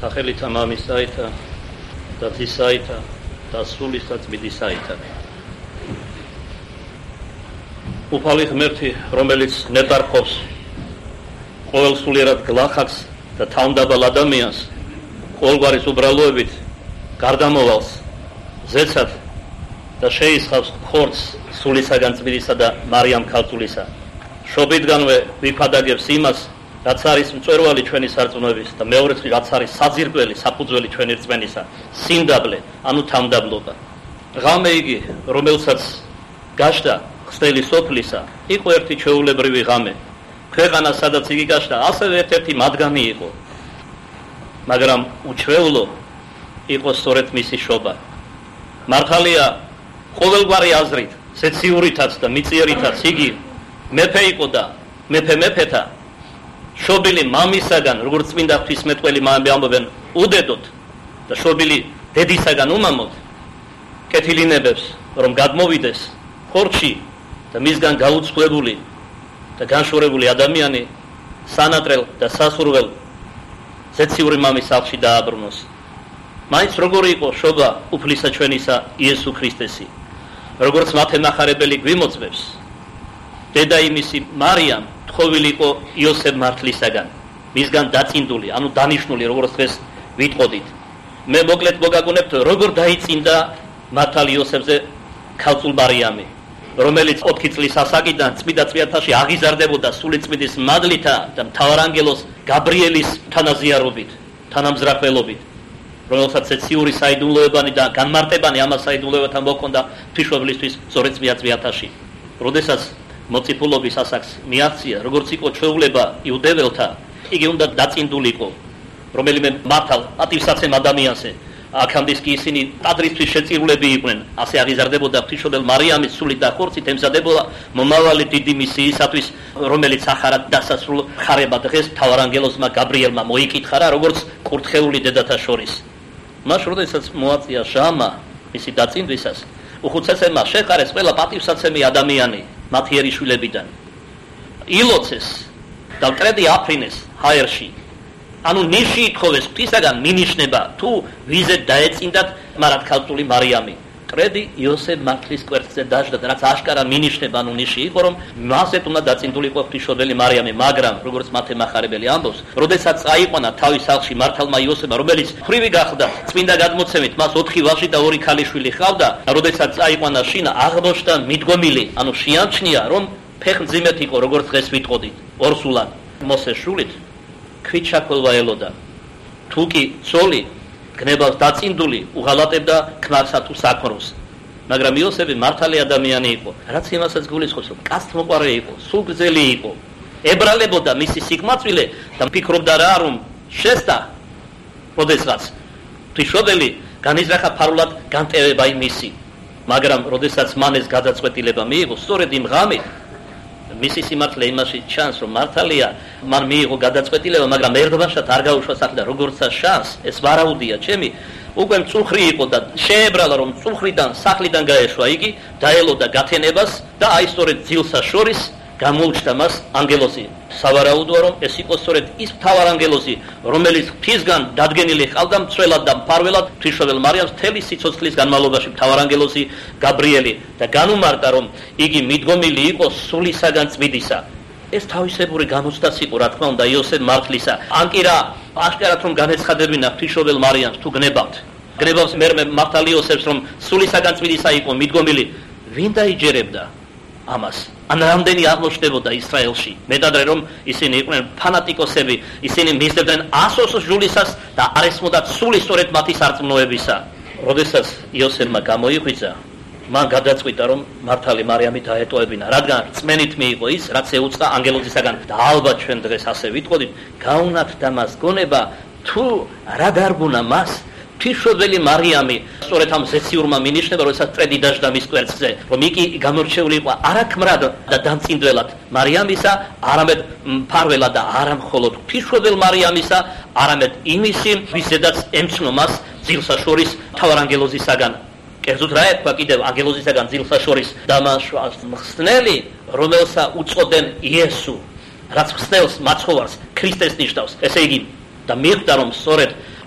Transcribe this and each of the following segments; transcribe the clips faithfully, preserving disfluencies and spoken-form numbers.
სახელითა მამისაითა და ძისაითა და სულისა წმინდისაითა. უფალი ღმერთი, რომელიც ნეტარყოფს ყოველ სულიერად გლახაკს და თავმდაბალ ადამიანს ყოველგვარის უბრალოებით გარდამავალს ზეცად და შეისხავს ხორცს სულისაგან წმინდისა და მარიამ ქალწულისა. შობიდგანვე ვიფადაგებს იმას, რაც არის მწვერვალი ჩვენი სარწმუნოების და მეორეც რაც არის საძირკველი, საფუძველი ჩვენი რწმენისა, სიმდაბლე, ანუ თავმდაბლობა. ღამე იგი, რომელსაც გაშდა ხსნელი სოფლისა, იყო ერთი ჩვეულებრივი ღამე. ქვეყანა, სადაც იგი გაშდა, ასევე ერთ-ერთი მათგანი იყო. მაგრამ უჩვეულო იყო სწორედ მისი შობა. მართალია, ყოველგვარი აზრით, სეციურითაც და მიწიერითაც იგი მეფე იყო და მეფე მეფეთა შობილი მამისაგან, როგორც წმინდა ღვთისმეტყველი ამბობენ, უდედოთ და შობილი დედისაგან უმამოდ კეთილინებებს, რომ გადმოვიდეს ხორცში და მისგან გაუცხლებული და განშორებული ადამიანი სანატრელ და სასურველ ზეციური მამის სახლში დააბრუნოს. მაინც როგორი იყო შობა უფლისა ჩვენისა იესო ქრისტესი, როგორც მათე მახარებელი გვიმოწმებს, დედა იმისი მარიამ თხოვილი იყო იოსებ მართლისაგან, მისგან დაწინდული, ანუ დანიშნული, როგორც დღეს ვიტყოდით. მე მოკლედ მოგაგონებთ, როგორ დაიწინდა მართალი იოსებზე ქალწულ მარიამი, რომელიც ოთხი წლის ასაკიდან წმინდა წვიათაში აღიზარდებოდა სულიწმინდის მადლითა და მთავარანგელოს გაბრიელის თანაზიარობით, თანამზრახველობით, რომელსაც ეციური საიდუმლოებანი და განმარტებანი ამას საიდუმლოებათან მოქონდა ღვთისმშობლისთვის სწორედ წმინდა წვიათაში. როდესაც მოციფულობის ასაკს მიაღწია, როგორც იყო ჩვეულება იუდეველთა, იგი უნდა დაწინდულიყო, რომელიმე მართალ პატივსაცემ ადამიანზე. აქამდე კი ისინი ტაძრისთვის შეწირულები იყვნენ, ასე აღიზარდებოდა ღვთისმშობელ მარიამის სულით და ხორცით ემზადებოდა მომავალი დიდი მისიისათვის, რომელიც ახარად დასასრულ ხარება დღეს მთავარანგელოზმა გაბრიელმა მოიკითხა რა, როგორც კურთხეული დედათა შორის. მას როდესაც მოაწია ჟამა მისი დაწინდვისას, უხუცესებმა შეყარეს ყველა პატივსაცემი ადამიანი მათი ერიშვილებიდან. ილოცეს და მტრედი აფრინეს ჰაერში. ანუ ნიში ითხოვეს ღვთისაგან მინიშნება, თუ ვიზე დაეწინდათ მარად ქალწული მარიამი. მტრედი იოსებ მართლის კვერცხზე დაждდა, რაც აშკარა მინიშნება, ანუ ნიში იყო, რომ მასეთ უნდა დაწინდულიყო ღვთისმშობელი მარიამი, მაგრამ როგორც მათე მახარებელი ამბობს, როდესაც წაიყვანა თავის სახლში მართალმა იოსებმა, რომელიც ხრივი გახდა წმინდა გადმოცემით, მას ოთხი ვაჟი და ორი ქალიშვილი ჰყავდა, როდესაც წაიყვანა შინა, აღმოჩნდა მიდგომილი, ანუ შეამჩნია, რომ ფეხმძიმეთ იყო, როგორც დღეს ვიტყოდით, ორსულად მოსეს შულით ქვით შაქოლვა ელოდა. თუ კი ცოლი გნებავს დაწინდული უღალატებდა ქმარსა თუ საქმროს. მაგრამ იოსები მართალი ადამიანი იყო, რაც იმასაც გულისხმობს, რომ კაცთმოყვარე იყო, სულგრძელი იყო, ებრალებოდა მისი სიკმაწვილე და ფიქრობდა რა, რომ შესტა როდესაც ღვთისმშობელი განიზრახა ფარულად განტევება იმისი. მაგრამ როდესაც მან ეს გადაწყვეტილება მიიღო, სწორედ იმ ღამით მისი სიმართლე იმაში ჩანს, რომ მართალია მან მიიღო გადაწყვეტილება, მაგრამ ერთბაშად არ გაუშვა სახლი და როგორცა შანს, ეს ვარაუდია ჩემი, უკვე მწუხრი იყო და შეებრალა, რომ მწუხრიდან სახლიდან გაეშვა იგი, დაელოდა გათენებას და აი სწორედ ძილსა შორის გამოუჩნდა მას ანგელოზი. სავარაუდოა, რომ ეს იყო სწორედ ის მთავარანგელოზი, რომელიც ღვთისგან დადგენილი ჰყავდა მცველად და მფარველად ღვთისმშობელ მარიამს მთელი სიცოცხლის განმავლობაში მთავარანგელოზი გაბრიელი და განუმარტა, რომ იგი მიდგომილი იყო სულისაგან წმინდისა. ეს თავისებური გამოცდაც იყო, რა თქმა უნდა, იოსებ მართლისა. ან კი რა, აშკარად რომ განეცხადებინა ღვთისმშობელ მარიამს, თუ გნებავთ. გნებავს მერმე მართალი იოსებს, რომ სულისაგან წმინდისა იყო მიდგომილი, ვინ დაიჯერებდა ამას? ან რამდენი აღმოჩნდებოდა ისრაელში? მეტადრე რომ ისინი იყვნენ ფანატიკოსები, ისინი მისდევდნენ ასოს ჟულისას და არ ესმოდათ სული სწორედ მათი სარწმუნოებისა. როდესაც იოსებმა გამოიღვიძა, მან გადაწყვიტა, რომ მართალი მარიამი დაეტოვებინა, რადგან რწმენით მიიღო ის, რაც ეუწყა ანგელოზისაგან და ალბათ ჩვენ დღეს ასე ვიტყოდით, გაუნათდა მას გონება, თუ რა დარგუნა მას ღვთისმშობელი მარიამი სწორედ ამ ზეციურმა მინიშნება, როდესაც მტრედი დაждდა მის კვერცხზე, რომ იგი გამორჩეული იყო არა ქმრად და დამწინდველად მარიამისა, არამედ მფარველად და არა მხოლოდ ღვთისმშობელ მარიამისა, არამედ იმისი, ვისაც ემცნო მას ძილსა შორის მთავარანგელოზისაგან. კერძოდ რა ეთქვა კიდევ ანგელოზისაგან ძილსა შორის დამაშვას მხსნელი, რომელსა უწოდნენ იესო, რაც მხსნელს მაცხოვარს ქრისტეს ნიშნავს. ესე იგი და მიხვდა, რომ სწორედ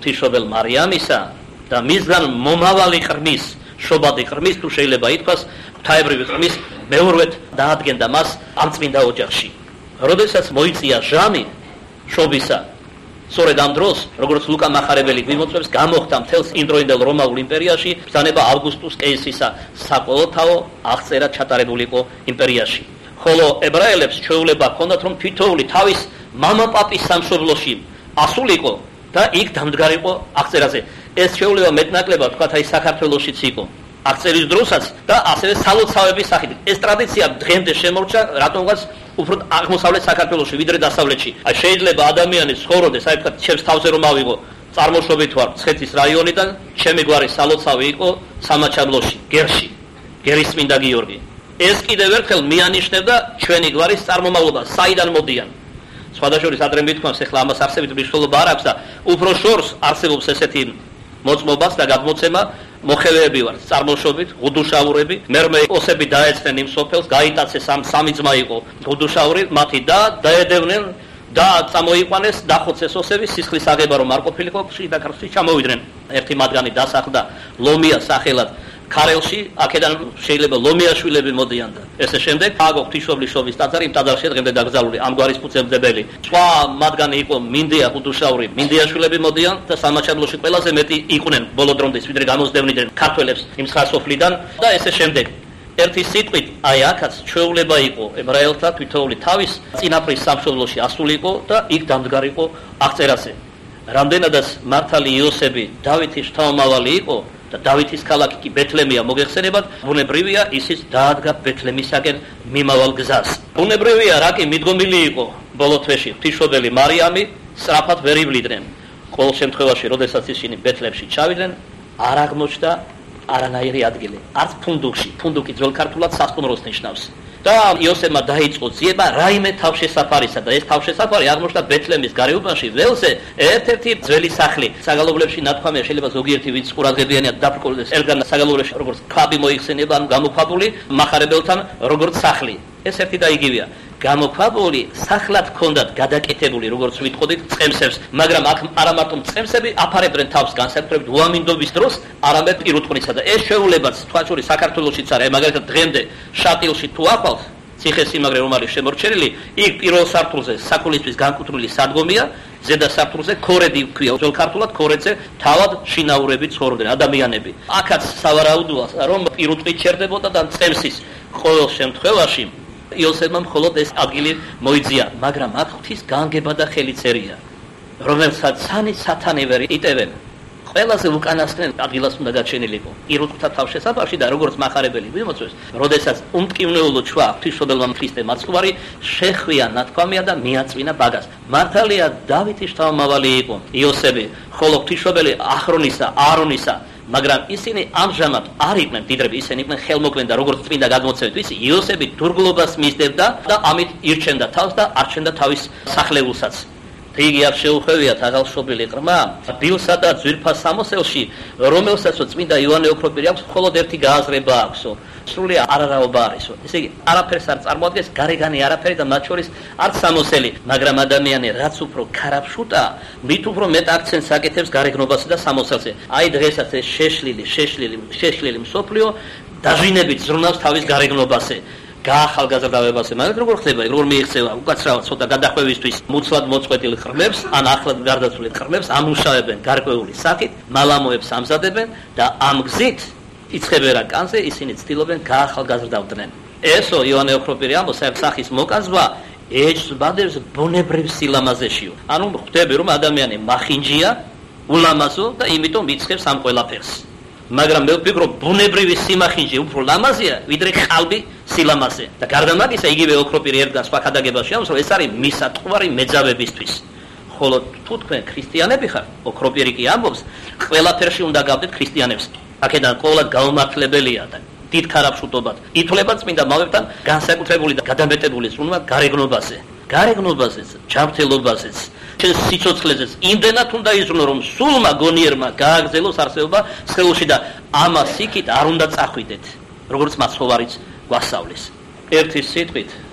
ღვთისმშობელ მარიამისა და მისგან მომავალი ყრმის შობადი ყრმის თუ შეიძლება ითქვას ღვთაებრივი ყრმის მეორვეთ დაადგენდა მას ამ წმინდა ოჯახში. როდესაც მოიწია ჟამი შობისა, სწორედ ამ დროს, როგორც ლუკა მახარებელი გვიმოწმებს, გამოხდა მთელს იმდროინდელ რომაულ იმპერიაში ბრძანება ავგუსტუს კეისრისა საყოველთაო აღწერა ჩატარებული იყო იმპერიაში. ხოლო ებრაელებს ჩვეულება ჰქონდათ, რომ თითოეული თავის მამაპაპის სამშობლოში ასულიყო და იქ დამდგარიყო აღწერაზე. ეს ჩვეულება მეტნაკლებად თქვათ აი საქართველოშიც იყო აღწერის დროსაც და ასევე სალოცავების სახით. ეს ტრადიცია დღემდე შემორჩა, რატომღაც უფრო აღმოსავლეთ საქართველოში ვიდრე დასავლეთში. აი შეიძლება ადამიანი ცხოვრობდეს, აი თქვათ ჩემს თავზე რომ ავიღო, წარმოშობით ვარ მცხეთის რაიონიდან, ჩემი გვარი სალოცავი იყო სამაჩაბლოში, გერში, გერისმინდა გიორგი. ეს კიდევ ერთხელ მიანიშნებდა ჩვენი გვარის წარმომავლობა, საიდან მოდიან. სხვადასხვა ადრე მithქვამს, ეხლა ამას არსებით მნიშვნელობა არ აქვს და უფრო შორს არსებობს ესეთი მოწმობას და გადმოცემა, მოხევეები ვართ წარმოშობით, ღუდუშაურები, მერმე ოსები დაეცნენ იმ სოფელს, გაიტაცეს ამ სამი ძმა იყო ღუდუშაური, მათი და დაედევნენ და წამოიყვანეს, დახოცეს ოსები, სისხლის აღება რომ არ ყოფილიყო, შიდა ქართლში ჩამოვიდნენ. ერთი მათგანი დასახლდა ლომია სახელად ქარელში, აქედან შეიძლება ლომიაშვილები მოდიან და ესე შემდეგ აგო ღვთისმშობლის შობის ტაძარი იმ ტაძარში დღემდე დაკრძალული ამ გვარის ფუძემდებელი. სხვა მათგანი იყო მინდია ღუდუშაური, მინდიაშვილები მოდიან და სამაჩაბლოში ყველაზე მეტი იყვნენ ბოლო დრომდე ვიდრე გამოსდევნიდნენ ქართველებს იმ სხვა სოფლიდან და ესე შემდეგ. ერთი სიტყვით, აი აქაც ჩვეულება იყო ებრაელთა თითოეული თავის წინაპრის სამშობლოში ასულიყო და იქ დამდგარიყო აღწერაზე. რამდენადაც მართალი იოსები დავითის შთამომავალი იყო და დავითის ქალაქი კი ბეთლემია მოგეხსენებათ, ბუნებრივია ისიც დაადგა ბეთლემისაკენ მიმავალ გზას. ბუნებრივია რა კი მიდგომილი იყო ბოლო თვეში ღვთისმშობელი მარიამი, სწრაფად ვერ ივლიდნენ. ყოველ შემთხვევაში, როდესაც ისინი ბეთლემში ჩავიდნენ, არ აღმოჩნდა არანაირი ადგილი. არც ფუნდუკში, ფუნდუკი ძველ ქართულად სასტუმროს ნიშნავს. და იოსებმა დაიწყო ძიება რაიმე თავშესაფარისა და ეს თავშესაფარი აღმოჩნდა ბეთლემის გარეუბანში, ველზე, ერთ-ერთი ძველი სახლი. საგალობლებში ნათქვამია, შეიძლება ზოგიერთი ვინც ყურადღებიანია დაფრკოლდეს, ერთგან საგალობლებში როგორც ქვაბი მოიხსენება, ანუ გამოქვაბული, მახარებელთან როგორც სახლი. ეს ერთი და იგივეა. გამოქვაბული სახლად ჰქონდათ გადაკეთებული, როგორც ვიტყოდით, წყემსებს, მაგრამ აქ არა მარტო წყემსები აფარებდნენ თავს განსაკუთრებით უამინდობის დროს, არამედ პირუტყვისა და ეს შეულებაც თვალშორის საქართველოშიც არა, მაგალითად დღემდე შატილში თუ ახვალ ციხესიმაგრე რომ არის შემორჩენილი, იქ პირველ სართულზე საქულისთვის განკუთვნილი სადგომია, ზედა სართულზე ქორედი ქვია, ძველ ქართულად ქორედზე თავად შინაურები ცხოვრობდნენ ადამიანები. აქაც სავარაუდოა, რომ პირუტყვით ჩერდებოდა და წყემსის ყოველ შემთხვევაში იოსებმა მხოლოდ ეს ადგილი მოიძია, მაგრამ აქ ღვთის განგება და ხელიწერია, რომელსაც სანი სათანი ვერ იტევენ. ყველაზე უკანასკნელ ადგილას უნდა გაჩენილიყო პირუტყვთა თავშესაფარში და როგორც მახარებელი ვიმოწმებს, როდესაც უმტკივნეულო ჩვა ღვთისმშობელმა ქრისტე მაცხვარი შეხვია ნათქვამია და მიაწვინა ბაგას. მართალია დავითის შთამომავალი იყო იოსები, ხოლო ღვთისმშობელი ახრონისა, აარონისა, მაგრამ ისინი ამჟამად არ იყვნენ დიდრები, ისინი იყვნენ ხელმოკლენ და როგორც წმინდა გადმოცემით, ვიცი, იოსები დურგლობას მისდევდა და ამით ირჩენდა თავს და არჩენდა თავის სახლებულსაც. რიგი არ შეუხვევიათ აღალშობილი ყრმა, დილსა და ძვირფას სამოსელში, რომელსაც წმინდა იოანე ოქროპირი აქვს, მხოლოდ ერთი გააზრება აქვსო. სრული არარაობა არისო. ესე იგი, არაფერს არ წარმოადგენს, გარეგანი არაფერი და მათ შორის არც სამოსელი, მაგრამ ადამიანი რაც უფრო ქარაფშუტა, მით უფრო მეტ აქცენტს აკეთებს გარეგნობასა და სამოსელზე. აი დღესაც ეს შეშლილი, შეშლილი, შეშლილი მსოფლიო დაჟინებით ზრუნავს თავის გარეგნობაზე. გაახალგაზრდავებაზე, მაგრამ როგორ ხდება, როგორ მიიღწევა უკაცრავად ცოტა გადახვევისთვის მუცლად მოწყვეტილ ყრმებს, ან ახლად გარდაცვლილ ყრმებს ამუშავებენ გარკვეული სახით, მალამოებს ამზადებენ და ამ გზით იცხებერა კანზე ისინი ცდილობენ გაახალგაზრდავდნენ. ესო იოანე ოქროპირი ამბობს, ერთ სახის მოკაზვა ეჭვს ბადებს ბუნებრივ სილამაზეშიო. ანუ ხვდები რომ ადამიანი მახინჯია, ულამაზო და იმიტომ იცხებს ამ ყველაფერს. მაგრამ მე ვფიქრობ, ბუნებრივი სიმახინჯე უფრო ლამაზია, ვიდრე ყალბი სილამაზე. და გარდა მაგისა, იგივე ოქროპირი ერთ და სხვა ქადაგებაში ამბობს, რომ ეს არის მისატყვარი მეძავებისთვის. ხოლო თუ თქვენ ქრისტიანები ხართ, ოქროპირი კი ამბობს, ყველაფერში უნდა გავდეთ ქრისტიანებს. აქედან ყოველად გაუმართლებელია და დიდ ქარაფშუტობად ითვლება წმინდა მამებთან განსაკუთრებული და გადამეტებული ზრუნვა გარეგნობაზე. გარეგნობაზეც, ჯანმრთელობაზეც, ჩემს სიცოცხლეზეც იმდენად უნდა იზრუნო, რომ სულმა გონიერმა გააგრძელოს არსებობა სხეულში და ამას იქით არ უნდა წახვიდეთ, როგორც მაცხოვარიც გვასწავლის. ერთი სიტყვით,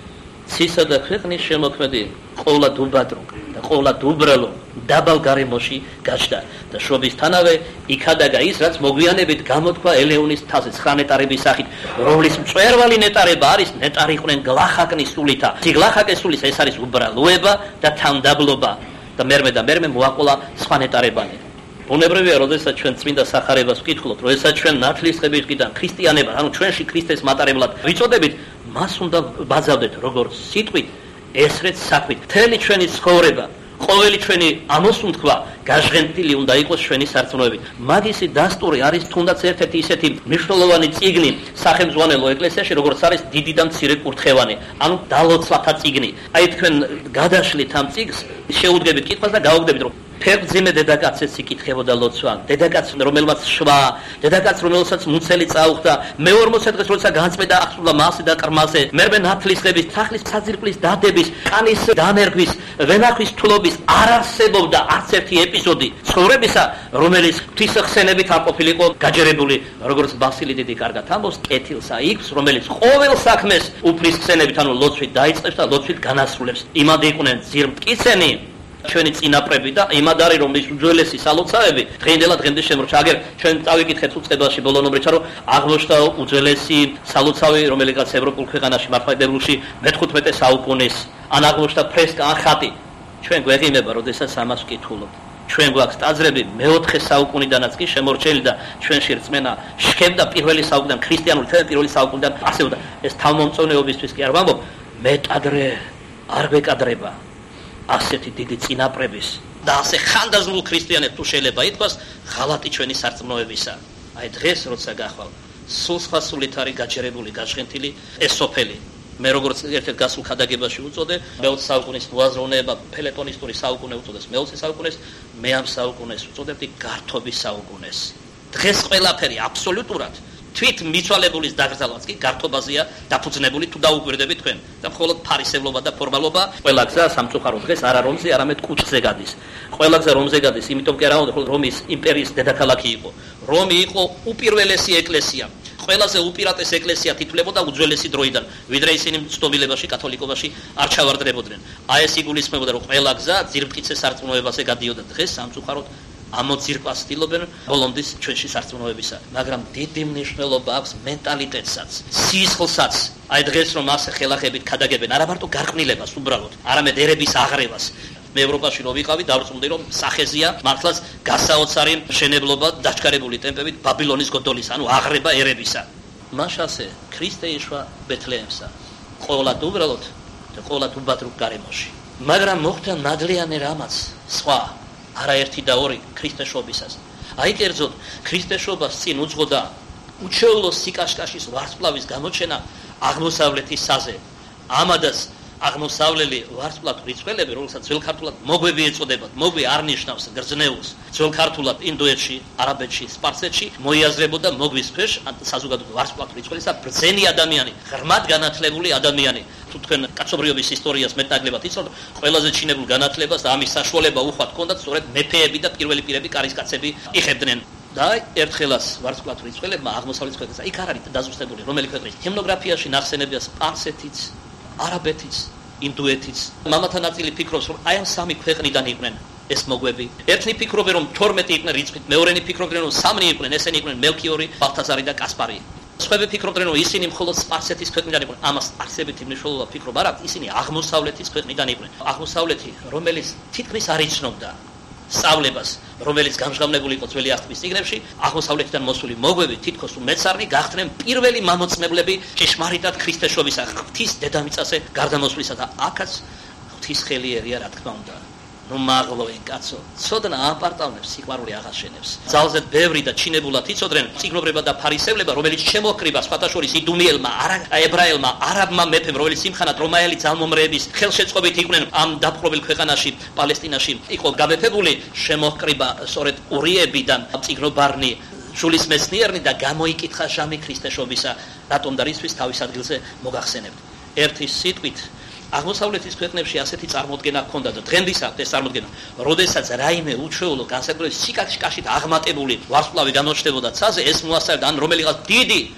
ცისა და ქვეყნის შემოქმედი ყოვლად უბადრო და ყოვლად უბრალო დაბალ გარემოში გაჩნდა და შრომისთანავე იქადაგა ის, რაც მოგვიანებით გამოთქვა ელეონის თასზე ცხრა ნეტარების სახით, რომლის მწვერვალი ნეტარება არის ნეტარი იყვნენ გლახაკნის სულითა. გლახაკის სულის ეს არის უბრალოება და თავდაბლობა და მერმე და მერმე მოაყოლა სხვა ნეტარებანი. ბუნებრივია, როდესაც ჩვენ წმინდა სახარებას ვკითხულობთ, როდესაც ჩვენ ნათლისღებისგან ქრისტიანებად, ანუ ჩვენში ქრისტეს მატარებლად ვიწოდებით, მას უნდა ბაძავდეთ როგორც სიტყვით, ესრეც საქმით. მთელი ჩვენი ცხოვრება, ყოველი ჩვენი ამოსუნთქვა გაჟღენთილი უნდა იყოს ჩვენი სარწმუნოებით. მაგისი დასტური არის თუნდაც ერთ-ერთი ისეთი მნიშვნელოვანი წიგნი სახელმძღვანელო ეკლესიაში, როგორც არის დიდი და მცირე კურთხევანი, ანუ დალოცვათა წიგნი. აი თქვენ გადაშლით ამ წიგნს, შეუდგებით კითხვას და გაუგდებით, რომ ფერმძიმე დედაკაცს იკითხებოდა ლოცვა, დედაკაც რომელმაც შვა, დედაკაც რომელსაც მუცელი წაუხდა, მეორმოცე დღეს როცა განწმენდა აღსრულა მასზე და ყრმაზე, მერმე ნათლისღების, სახლის საძირკვლის დადების, კანის დანერგვის, ვენახვის თულობის არ არსებობდა არც ერთი ეპიზოდი ცხოვრებისა, რომელიც ღვთისხსენებით არ ყოფილიყო გაჯერებული, როგორც ბასილი დიდი კარგად ამბობს, კეთილსა იქს, რომელიც ყოველ საქმეს უფლის ხსენებით, ანუ ლოცვით დაიწყებს და ლოცვით განასრულებს. იმად იყვნენ ძირმტკიცენი ჩვენი წინაპრები და იმად არის, რომ ის უძველესი სალოცავები დღეინდელად დღემდე შემორჩა. აგერ ჩვენ წავიკითხეთ უწყებაში ბოლონობრიცა, რომ აღმოჩნდა უძველესი სალოცავი, რომელიც ევროპულ ქვეყანაში მართლმადიდებლში მეთხუთმეტე საუკუნის, ან აღმოჩნდა ფრესკა ან ხატი. ჩვენ გვეღიმება, როდესაც ამას ვკითხულობთ. ჩვენ გვაქვს ტაძრები მეოთხე საუკუნიდანაც კი შემორჩენილი და ჩვენში რწმენა შქებდა პირველი საუკუნიდან, ქრისტიანული თემი პირველი საუკუნიდან ასეულდა. ეს თავმომწონეობისთვის კი არ ვამბობ, მეტადრე არ ვეკადრება ასეთი დიდი წინაპრების და ასე ხანდაზმულ ქრისტიანებს თუ შეიძლება ითქვას, ღალატი ჩვენი სარწმუნოებისა. აი დღეს როცა გახვალ, სულ სხვა სულით არის გაჯერებული, გაჟღენთილი ეს სოფელი. მე როგორც ერთ-ერთ გასულ ქადაგებაში უწოდე, მეოცე საუკუნის მოაზროვნება, ფელეტონისტური საუკუნე უწოდეს მეოცე საუკუნეს, მე ამ საუკუნეს უწოდებდი გართობის საუკუნეს. დღეს ყველაფერი აბსოლუტურად თვით მიცვალებულის დაგრძალვაც კი გართობაზეა დაფუძნებული, თუ დაუკვირდებით თქვენ. და მხოლოდ ფარისევლობა და ფორმალობა, ყველა გზა სამწუხაროდ დღეს არა რომზე, არამედ კუჭზე გადის. ყველა გზა რომზე გადის, იმიტომ კი არა, რომ რომის იმპერიის დედაქალაქი იყო. რომი იყო უპირველესი ეკლესია. ყველაზე უპირატეს ეკლესია თითლებოდა უძველესი დროიდან, ვიდრე ისინი ცნობილებაში, კათოლიკობაში არ ჩავარდნებოდნენ. აი ეს იგულისხმებოდა, რომ ყველა გზა ძირფკიცე სარწმუნოებაზე გადიოდა. დღეს სამწუხაროდ ამოძირკვას ცდილობენ ბოლომდის ჩვენში სარწმუნოებისა, მაგრამ დიდი მნიშვნელობა აქვს მენტალიტეტსაც, სისხლსაც. აი დღეს რომ ასე ხელახებით ქადაგებენ, არა მარტო გარყვნილებას უბრალოდ, არამედ ერების აღრევას. მე ევროპაში რო ვიყავი, დავწუნდი რომ სახეზია მართლაც გასაოცარი მშენებლობა დაჩქარებული ტემპებით ბაბილონის გოდოლის, ანუ აღრება ერებისა. მაშასე ქრისტე იშვა ბეთლეემსა, ყოვლად უბრალოდ და ყოვლად უბადრუგ გარემოში. მაგრამ მოხდა ნადლიანი რამაც სხვა, არაერთი და ორი ქრისტეშობისას. აი კერძოდ ქრისტეშობას წინ უძღოდა უჩვეულო სიკაშკაშის ვარსკვლავის გამოჩენა აღმოსავლეთის საზზე. ამადაც აღმოსავლელი ვარსკვლავ რიცხველები, რომელსაც ძველ ქართულად მოგვები ეწოდებათ, მოგვი არ ნიშნავს გრძნეულს. ძველ ქართულად ინდოეთში, არაბეთში, სპარსეთში მოიაზრებოდა მოგვის ქვეშ საზოგადო ვარსკვლავ რიცხველის და ბრძენი ადამიანი, ღრმად განათლებული ადამიანი. თუ თქვენ კაცობრიობის ისტორიას მეტნაკლებად იცნობთ, ყველაზე ჩინებულ განათლებას და ამის საშუალება უხვად ჰქონდათ სწორედ მეფეები და პირველი პირები, კარისკაცები იხებდნენ. და ერთხელაც ვარსკვლავ რიცხველებმა აღმოსავლეთის ქვეყნებსა, იქ არ არის დაზუსტებული რომელი ქვეყნის ჰიმნოგრაფიაში ნახსენებია სპარსეთიც, არაბეთიც, ინდოეთიც. მამათა ნაწილი ფიქრობს, რომ აი ამ სამი ქვეყნიდან იყვნენ ეს მოგვები. ერთნი ფიქრობენ, რომ თორმეტი იყვნენ რიცხვით, მეორენი ფიქრობენ, რომ სამნი იყვნენ, ესენი იყვნენ მელქიორი, ბალთაზარი და კასპარი. სხვები ფიქრობდნენ, რომ ისინი მხოლოდ სპარსეთის ქვეყნიდან იყვნენ. ამას არსებითი მნიშვნელობა ფიქრობა არ აქვს, ისინი აღმოსავლეთის ქვეყნიდან იყვნენ. აღმოსავლეთი, რომელიც თითქმის არ იცნობდა სწავლებას, რომელიც გამჟღავნებული იყო ძველი აღთქმის წიგნებში, აღმოსავლეთიდან მოსული მოგვები თითქოს უმეცარნი გახდნენ პირველი მამოწმებლები ჭეშმარიტად ქრისტეშობისა, ღვთის დედამიწაზე გარდამოსვლისა და აქაც ღვთის ხელი ერია, რა თქმა უნდა. ნუ მაღლოე კაცო, ცოდნა აპარტავნებს, სიყვარული აღაშენებს. ძალზე ბევრი და ჩინებულად იცოდნენ წიგნობრება და ფარისევლებმა, რომელიც შემოჰკრიბა სხვათა შორის იდუმიელმა, არა ებრაელმა, არაბმა მეფემ, რომელიც იმხანად რომაელი ძალმომრეების ხელშეწყობით იყვნენ ამ დაპყრობილ ქვეყანაში, პალესტინაში იყო გამეფებული, შემოჰკრიბა სწორედ ურიებიდან წიგნობარნი, შულის მეცნიერნი და გამოიკითხა ჟამი ქრისტეშობისა, რატომ და რისთვის თავის ადგილზე მოგახსენებთ. ერთი სიტყვით აღმოსავლეთის ქვეყნებში ასეთი წარმოდგენა ჰქონდა და დღემდისათვის ეს წარმოდგენა, როდესაც რაიმე უჩვეულო განსაკუთრებით სიკაშკაშით აღმატებული ვარსკვლავი გამოჩნდებოდა ცაზე, ეს მოასწავებდა ან რომელიღაც დიდი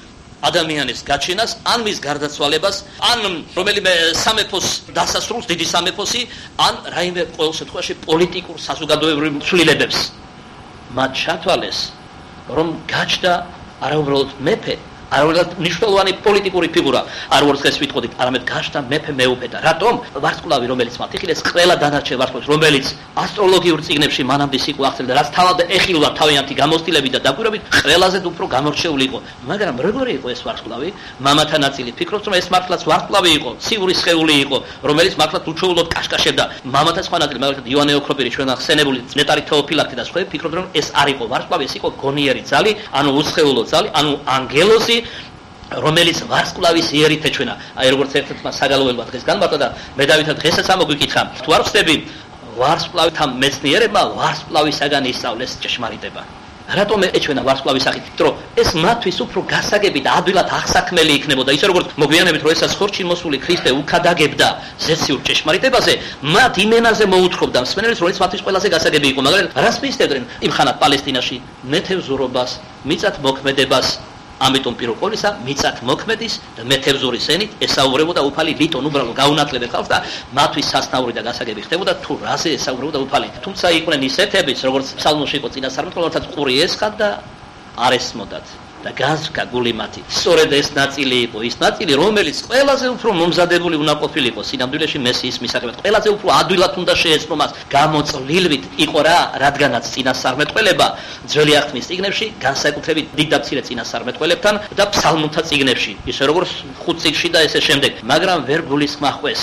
ადამიანის გაჩენას, ან მის გარდაცვალებას, ან რომელიმე სამეფოს დასასრულს, დიდი სამეფოსი, ან რაიმე ყოველ შემთხვევაში პოლიტიკურ საზოგადოებრივ ცვლილებებს. მათ ჩათვალეს, რომ გაჩნდა არა უბრალოდ მეფე, არა უბრალოდ მნიშვნელოვანი პოლიტიკური ფიგურა, არ როგორც ეს ვიტყოდით, არამედ გაჩნდა მეფე მეუფე და რატომ? ვარსკვლავი, რომელიც მათ იხილეს, ყველა დანარჩენ ვარსკვლავს, რომელიც ასტროლოგიურ წიგნებში მანამდე იყო აღწერილი, რაც თავად ეხილვა თავიანთი გამოცდილებით და დაკვირვებით, ყველაზე უფრო გამორჩეული იყო. მაგრამ როგორი იყო ეს ვარსკვლავი? მამათა ნაწილი ფიქრობს, რომ ეს მართლაც ვარსკვლავი იყო, ციური სხეული იყო, რომელიც მართლაც უჩვეულოდ კაშკაშებდა. მამათა სხვა ნაწილი, მაგალითად იოანე ოქროპირი, ჩვენ ახსენებული ნეტარი თეოფილაქტი და სხვაები ფიქრობდნენ, რომ ეს არ იყო ვარსკვლავი, ეს იყო გონიერი ძალი, ანუ უცხეულო ძალი, ანუ ანგელოზი, რომელიც ვარსკვლავის იერით ეჩვენა. აი როგორც ერთ-ერთმა საგალობელმა დღეს განმარტა და მე დავითა დღესაც ამოგვიკითხა. თუ არ ხსნები ვარსკვლავითა მეცნიერებმა ვარსკვლავისაგან ისწავლეს ჭეშმარიტება. რატომ ეჩვენა ვარსკვლავის სახით? რომ ეს მათთვის უფრო გასაგები და ადვილად აღსაქმელი იქნებოდა. ისე როგორც მოგვიანებით რომ ესაც ხორჩი მოსული ქრისტე უკადაგებდა ზეციურ ჭეშმარიტებაზე, მათ იმენაზე მოუთხრობდა მსმენელს, რომელიც მათთვის ყველაზე გასაგები იყო. მაგრამ რას მისდევდნენ იმ ხანად პალესტინაში? მეთევზურობას, მიწათ მოქმედებას. ამიტომ პირველ ყოვლისა მიწათ მოქმედის და მეთევზურის ენით ესაუბრებოდა უფალი ლიტონ უბრალო გაუნათლებელ ხალხს და მათთვის სასნაური და გასაგები ხდებოდა თუ რაზე ესაუბრებოდა უფალი. თუმცა იყვნენ ისეთებიც, როგორც ფსალმოში იყო წინასწარმეტყველი, რომელთაც ყური ესხათ და არ ესმოდათ და განსკა გული მათი. სწორედ ეს ნაწილი იყო ის ნაწილი, რომელიც ყველაზე უფრო მომზადებული უნდა ყოფილიყო სინამდვილეში მესიის მისაღებად. ყველაზე უფრო ადვილად უნდა შეეცნო მას. გამოწვლილვით იყო რა, რადგანაც წინასწარმეტყველება ძველი აღთქმის წიგნებში, განსაკუთრებით დიდ და მცირე წინასწარმეტყველებთან და ფსალმუნთა წიგნებში, ისე როგორც ხუთ წიგნში და ესე შემდეგ, მაგრამ ვერ გულისხმახყვეს.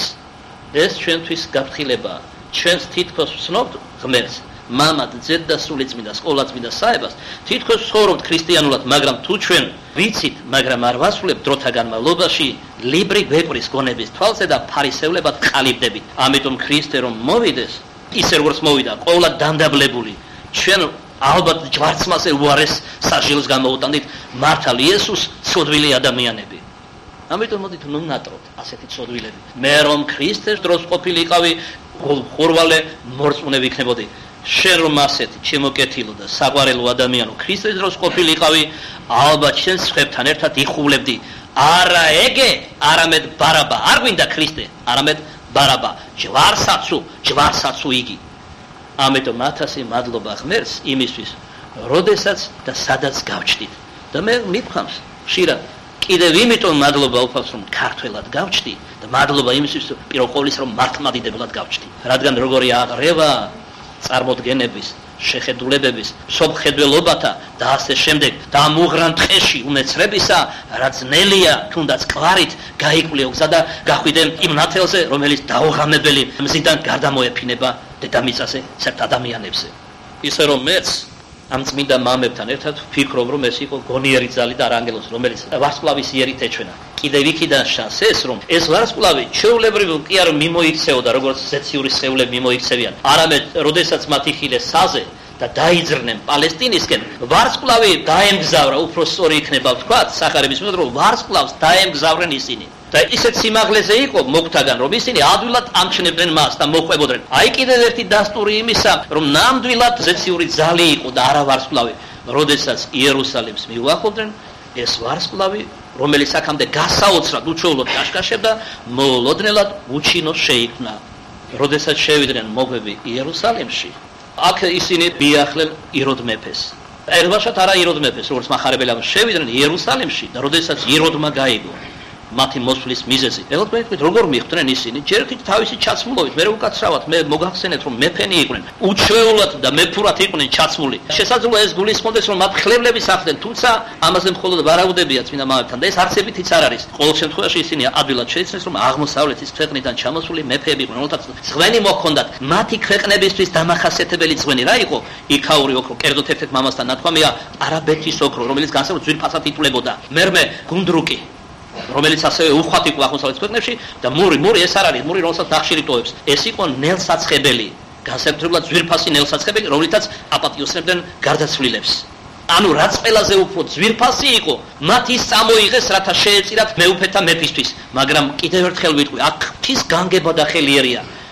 ეს ჩვენთვის გაფრთხილებაა. ჩვენს თითქოს ვცნობთ ღმერთს. მამად, ძედ და სულიწმინდა, სკოლაწმინდა საებას, თითქოს ცხოვრობთ ქრისტიანულად, მაგრამ თუ ჩვენ ვიცით, მაგრამ არ ვასრულებთ დროთა განმავლობაში, ლიბრი გვეკვრის გონების თვალზე და ფარისევლებად ყალიბდებით. ამიტომ ქრისტე რომ მოვიდეს, ისე როგორც მოვიდა, ყოვლად დანდაბლებული, ჩვენ ალბათ ჯვარცმაზე უარეს საჟილს გამოუტანდით, მართალ იესოს ცოდვილი ადამიანები. ამიტომ მოდით ნუ ნატროთ ასეთი ცოდვილები. მე რომ ქრისტეს დროს ყოფილიყავი, ხურვალე მორწმუნე ვიქნებოდი. შენ რომ ასეთი ჩემოკეთილო და საყვარელო ადამიანო ქრისტეს დროს ყოფილიყავი, ალბათ შენ სხვებთან ერთად იხულებდი. არა ეგე, არამედ ბარაბა. არ გვინდა ქრისტე, არამედ ბარაბა. ჯვარსაცუ, ჯვარსაცუ იგი. ამიტომ ათასი მადლობა ღმერთს იმისთვის, როდესაც და სადაც გავჩდით. და მე მიფხამს ხშირად კიდევ იმიტომ მადლობა უფალს, რომ ქართველად გავჩდი და მადლობა იმისთვის, პირველ ყოვლისა, რომ მართლმადიდებლად გავჩდი. რადგან როგორი აღრევა წარმოდგენების, შეხედულებების, სოფხედველობათა და ასე შემდეგ და ამუღრან ტყეში უნეცრებისა, რაც ნელია, თუნდაც კვარით გაიკვლიო გზა და გახვიდე იმ ნათელზე, რომელიც დაუღამებელი მზიდან გარდამოეფინება დედამიწაზე ერთ ადამიანებზე. ისე რომ მეც ამ წმინდა მამებთან ერთად ვფიქრობ, რომ ეს იყო გონიერი ძალი და არანგელოზი, რომელიც ვარსკვლავის იერით ეჩვენა. კიდევ იქიდან ჩანს ეს, რომ ეს ვარსკვლავი ჩვეულებრივ კი არ მიმოიქცეოდა, როგორც ზეციური სხეულები მიმოიქცევიან, არამედ როდესაც მათ იხილეს საზე და დაიძრნენ პალესტინისკენ, ვარსკვლავი დაემგზავრა, უფრო სწორი იქნება ვთქვათ, სახარების მიხედვით, რომ ვარსკვლავს დაემგზავრნენ ისინი. და ისეთ სიმაღლეზე იყო მოგვთაგან, რომ ისინი ადვილად ამჩნევდნენ მას და მოყვებოდნენ. აი კიდევ ერთი დასტური იმისა, რომ ნამდვილად ზეციური ძალი იყო და არა ვარსკვლავი. როდესაც იერუსალიმს მიუახლოვდნენ, ეს ვარსკვლავი, რომელიც აქამდე გასაოცრად უჩვეულოდ კაშკაშებდა, მოულოდნელად უჩინო შეიქმნა. როდესაც შევიდნენ მოგვები იერუსალიმში, აქ ისინი მიახლენ იროდ მეფეს. ერთბაშად არა იროდ მეფეს, როგორც მახარებელი ამ შევიდნენ იერუსალიმში და როდესაც იროდმა გაიგო მათი მოსვლის მიზეზი. ეხლა თქვენ როგორ მიხვდნენ ისინი? ჯერ კიდევ თავისი ჩაცმულობით, მე უკაცრავად მე მოგახსენეთ, რომ მეფენი იყვნენ, უჩვეულად და მეფურად იყვნენ ჩაცმული. შესაძლოა ეს გულისხმობდეს, რომ მათ ხლებლების ახდენ, თუმცა ამაზე მხოლოდ ვარაუდებია წმინდა მამებთან და ეს არცებითიც არ არის. ყოველ შემთხვევაში ისინი ადვილად შეიცნეს, რომ აღმოსავლეთის ქვეყნიდან ჩამოსული მეფეები იყვნენ, რომელთაც ძღვენი მოჰქონდათ. მათი ქვეყნებისთვის დამახასიათებელი ძღვენი რა იყო? იქაური ოქრო, კერძოდ ერთ-ერთ მამასთან ნათქვამია არაბეთის ოქრო, რომელიც განსაკუთრებით ძვირფასად იტვლებოდა. მერმე გუნდრუკი, რომელიც ასევე უხვად იყო აღმოსავლეთის ქვეყნებში და მური, მური ეს არ არის, მური რომელსაც ნახშირი ტოვებს. ეს იყო ნელსაცხებელი, განსაკუთრებულად ძვირფასი ნელსაცხებელი, რომლითაც აპატიოსნებდნენ გარდაცვლილებს. ანუ რაც ყველაზე უფრო ძვირფასი იყო, მათ ის წამოიღეს, რათა შეეწირათ მეუფეთა მეფისთვის. მაგრამ კიდევ ერთხელ ვიტყვი, აქ ღვთის განგება და ხელიერია.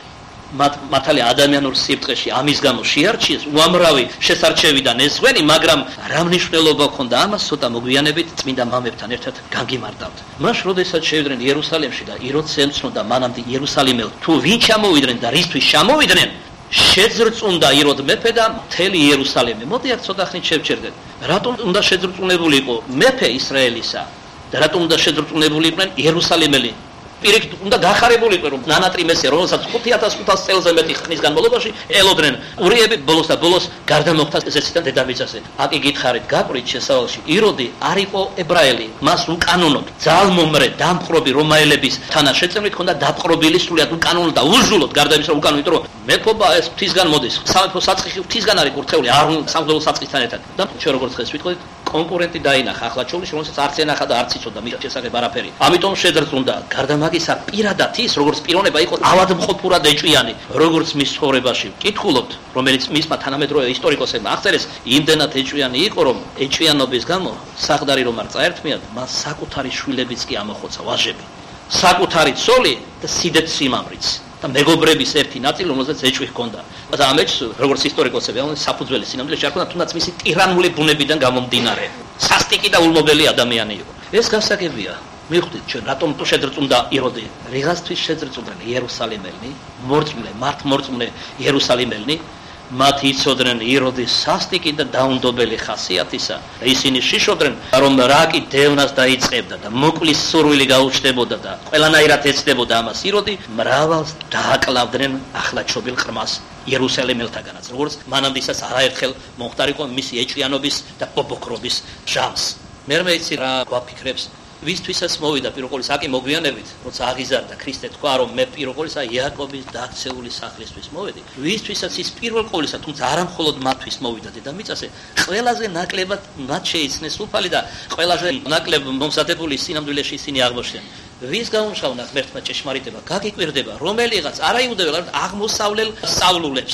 მართალია ადამიანურ სიბრტყეში ამის გამო შეარჩიეს უამრავი შესარჩევიდან ესვენი, მაგრამ რა მნიშვნელობა ჰქონდა ამას, ცოტა მოგვიანებით წმინდა მამებთან ერთად გაგიმარტავთ. მას როდესაც შევიდნენ იერუსალიმში და იროდს ემცნოდა მანამდე იერუსალიმელ, თუ ვინ ჩამოვიდნენ და რისთვის ჩამოვიდნენ, შეძრწუნდა იროდ მეფე და მთელი იერუსალიმი. მოდი აქ ცოტა ხნით შევჩერდეთ. რატომ უნდა შეძრწუნებული იყო მეფე ისრაელისა და რატომ უნდა შეძრწუნებული იყვნენ იერუსალიმელი? პირიქით უნდა გახარებული იყო რომ ნანატრი მესია, რომელსაც ხუთი ათას ხუთას წელზე მეტი ხნის განმავლობაში ელოდნენ ურიები ბოლოს და ბოლოს გარდა მოხდა ზეციდან დედამიწაზე. აკი გითხარით გაყვრით შესავალში, იროდი არ იყო ებრაელი, მას უკანონოდ ძალმომრე დამპყრობი რომაელების თანაშეწმით ჰქონდა დაპყრობილი სრულიად უკანონოდ და უზრუნოდ გარდა იმისა რომ უკანონოდ რომ მეფობა ეს ღვთისგან მოდის. სამეფო საწყისი ღვთისგან არის კურთხეული, არ სამღვდელო საწყისთან ერთად. და ჩვენ როგორც ხეს ვიტყოდით, კონკურენტი დაინახა ახლა ჩოვლის, რომელსაც არც ენახა და არც იცოდა მის შესახებ არაფერი. ამიტომ შეძრწუნდა. გარდა მაგისა პირადად ის როგორც პიროვნება იყო ავადმყოფურად ეჭვიანი, როგორც მის ცხოვრებაში. ვკითხულობთ, რომელიც მისმა თანამედროვე ისტორიკოსებმა აღწერეს, იმდენად ეჭვიანი იყო, რომ ეჭვიანობის გამო საყდარი რომ არ წაერთმიათ, მას საკუთარი შვილებიც კი ამოხოცა ვაჟები. საკუთარი ცოლი და სიდეთ სიმამრიც. და მეგობრების ერთი ნაწილი, რომელსაც ეჭვი ჰქონდა. და ამეც როგორც ისტორიკოსები ამბობენ, საფუძველი სინამდვილეში არ ჰქონდა, თუნდაც მისი ტირანული ბუნებიდან გამომდინარე. სასტიკი და ულმობელი ადამიანი იყო. ეს გასაგებია. მივხვდით ჩვენ რატომ თუ შეძრწუნდა იროდი? რიღასთვის შეძრწუნდნენ იერუსალიმელნი, მორწმუნე, მართმორწმუნე იერუსალიმელნი, მათ იცოდნენ იროდის სასტიკი და დაუნდობელი ხასიათისა. ისინი შიშობდნენ, რომ რა კი დევნას დაიწყებდა და მოკლის სურვილი გაუჩნდებოდა და ყველანაირად ეცდებოდა ამას იროდი, მრავალს დააკლავდნენ ახლაჩობილ ყრმას იერუსალიმელთაგანაც, როგორც მანამდესაც არაერთხელ მომხდარიყო მისი ეჭვიანობის და პოპოქრობის ჟამს. მერმე იცი რა გვაფიქრებს ვისთვისაც მოვიდა პირველყოლის აკი მოგვიანებით, როცა აღიზარდა ქრისტე თქვა რომ მე პირველყოლისა იაკობის დაქცეული სახლისთვის მოვედი. ვისთვისაც ის პირველყოლისა, თუმცა არა მხოლოდ მათთვის მოვიდა დედამიწაზე, ყველაზე ნაკლებად მათ შეიცნეს უფალი და ყველაზე ნაკლებ მომზადებული სინამდვილეში ისინი აღმოჩნდნენ. ვის გამომშავნა ღმერთმა ჭეშმარიტება, გაგიკვირდება, რომელიღაც არაიუდეველ აღმოსავლელ სწავლულებს.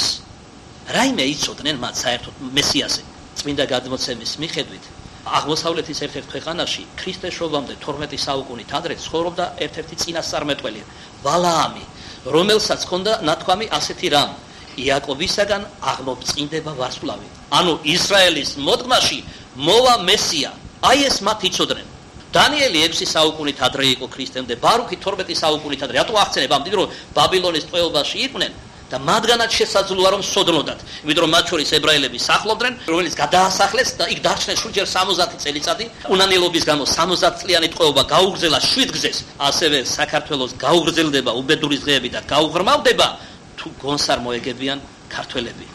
რაიმე იცოდნენ მათ საერთოდ მესიაზე. წმინდა გადმოცემის მიხედვით აღმოსავლეთის ერთ-ერთ ქვეყანაში ქრისტეშობამდე თორმეტი საუკუნით ადრე ცხოვრობდა ერთ-ერთი წინასწარმეტყველი ვალაამი, რომელსაც ჰქონდა ნათქვამი ასეთი რამ: იაკობისაგან აღმოფწინდება ვარსკვლავი. ანუ ისრაელის მოდგმაში მოვა მესია. აი ეს მათ იცოდნენ. დანიელი ექვსი საუკუნით ადრე იყო ქრისტემდე, ბარუქი თორმეტი საუკუნით ადრე. რატო აღწენებ ამ დიდ რომ ბაბილონის ტყვეობაში იყვნენ და მათგანაც შესაძლოა რომ სოდნოდათ, იმიტომ რომ მათ შორის ებრაელები სახლობდნენ, რომელიც გადაასახლეს და იქ დარჩნენ სულ სამოცი წელიწადი. უნანილობის გამო სამოცი წლიანი ტყვეობა გაუგრძელა შვიდ გზეს, ასევე საქართველოს გაუგრძელდება უბედური დღეები და გაუღრმავდება თუ გონს არ მოეგებიან ქართველები.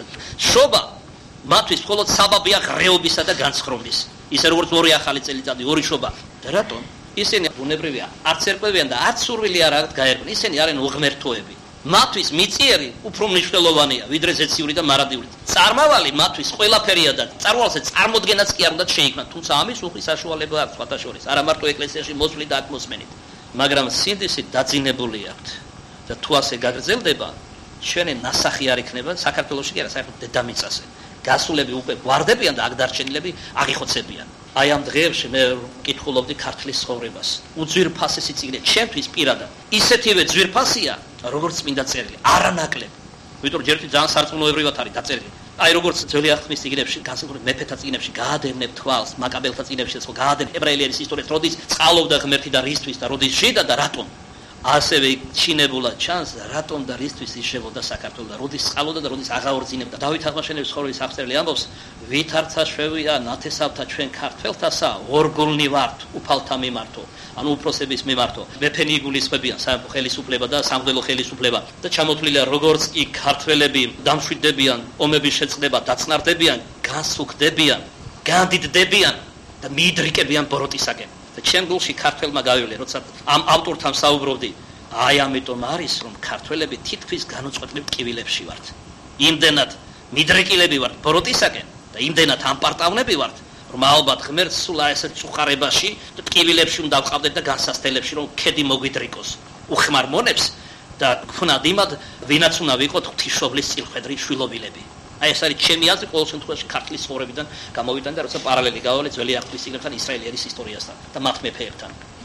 შობა მათთვის მხოლოდ საბაბია ღრეობისა და განცხრომის. ისე როგორც ორი ახალი წელიწადი, ორი შობა. და რატომ? ისინი ბუნებრივია, არც ერკვევიან და არც სურვილი არ აქვთ გაერკვენ. ისინი არიან უღმერთოები. მათთვის მიწიერი უფრო მნიშვნელოვანია ვიდრე ზეციური და მარადიული. წარმავალი მათთვის ყველაფერია და წარმოვალზე წარმოდგენაც კი არ უნდა შეიქმნათ, თუმცა ამის უხი საშუალება აქვს სხვათა შორის, არა მარტო ეკლესიაში მოსვლით და აქ მოსმენით, მაგრამ სინდისი დაძინებული აქვთ და თუ ასე გაგრძელდება, ჩვენი ნასახი არ იქნება საქართველოში კი არა, საერთოდ დედამიწაზე. გასულები უკვე გვარდებიან და აქ დარჩენილები აღიხოცებიან. აი ამ დღეებში მე ვკითხულობდი ქართლის ცხოვრებას. უძვირფასი სიცილე, ჩემთვის პირადად ისეთივე ძვირფასია, როგორც წმინდა წერილი, არანაკლებ. ვიტყვი ჯერტი ძალიან სარწმუნოებრივად არის დაწერილი. აი როგორც ძველი აღთქმის წიგნებში, განსაკუთრებით მეფეთა წიგნებში გაადევნებ თვალს, მაკაბელთა წიგნებშიც ხო გაადევნებ ებრაელების ისტორიას, როდის წყალობდა ღმერთი და რისთვის და როდის ჟიდა და რატომ. ასევე ჩინებულად ჩანს რატომ და რისთვის იშებოდა საქართველოს და როდის წყალობდა და როდის აღაორძინებდა. დავით აღმაშენებლის ცხოვრების აღწერილი ამბობს, ვით არცა შვევია ნათესავთა ჩვენ ქართველთასა, ორგულნი ვართ უფალთა მიმართო, ანუ უფროსების მიმართო. მეფენი იგულისხმებიან სამეფო ხელისუფლება და სამღვდელო ხელისუფლება და ჩამოთვლილია როგორც კი ქართველები დამშვიდდებიან, ომების შეწყდება დაწნარდებიან, განსუქდებიან, განდიდდებიან და მიიდრიკებიან ბოროტისაკენ. და ჩემ გულში ქართველმა გავივლე, როცა ამ ავტორთან საუბრობდი, აი ამიტომ არის, რომ ქართველები თითქმის განუწყვეტლივ ტკივილებში ვართ. იმდენად მიდრეკილები ვართ ბოროტისაკენ და იმდენად ამპარტავნები ვართ, რომ ალბათ ღმერთს სულ ასეთ წუხარებაში და ტკივილებში უნდა ვყავდეთ და განსასწელებში, რომ ქედი მოგვიდრიკოს. უხმარ მონებს და გქონათ იმად, ვინაც უნდა ვიყოთ ღვთისმშობლის წილხვედრი შვილობილები. აი ეს არის ჩემი აზრი ყოველ შემთხვევაში ქართლის ცხოვრებიდან გამოვიდა და როცა პარალელი გავავალე ძველი აღთქმის წიგნებთან ისრაელელის ისტორიასთან და მათ მეფეებთან.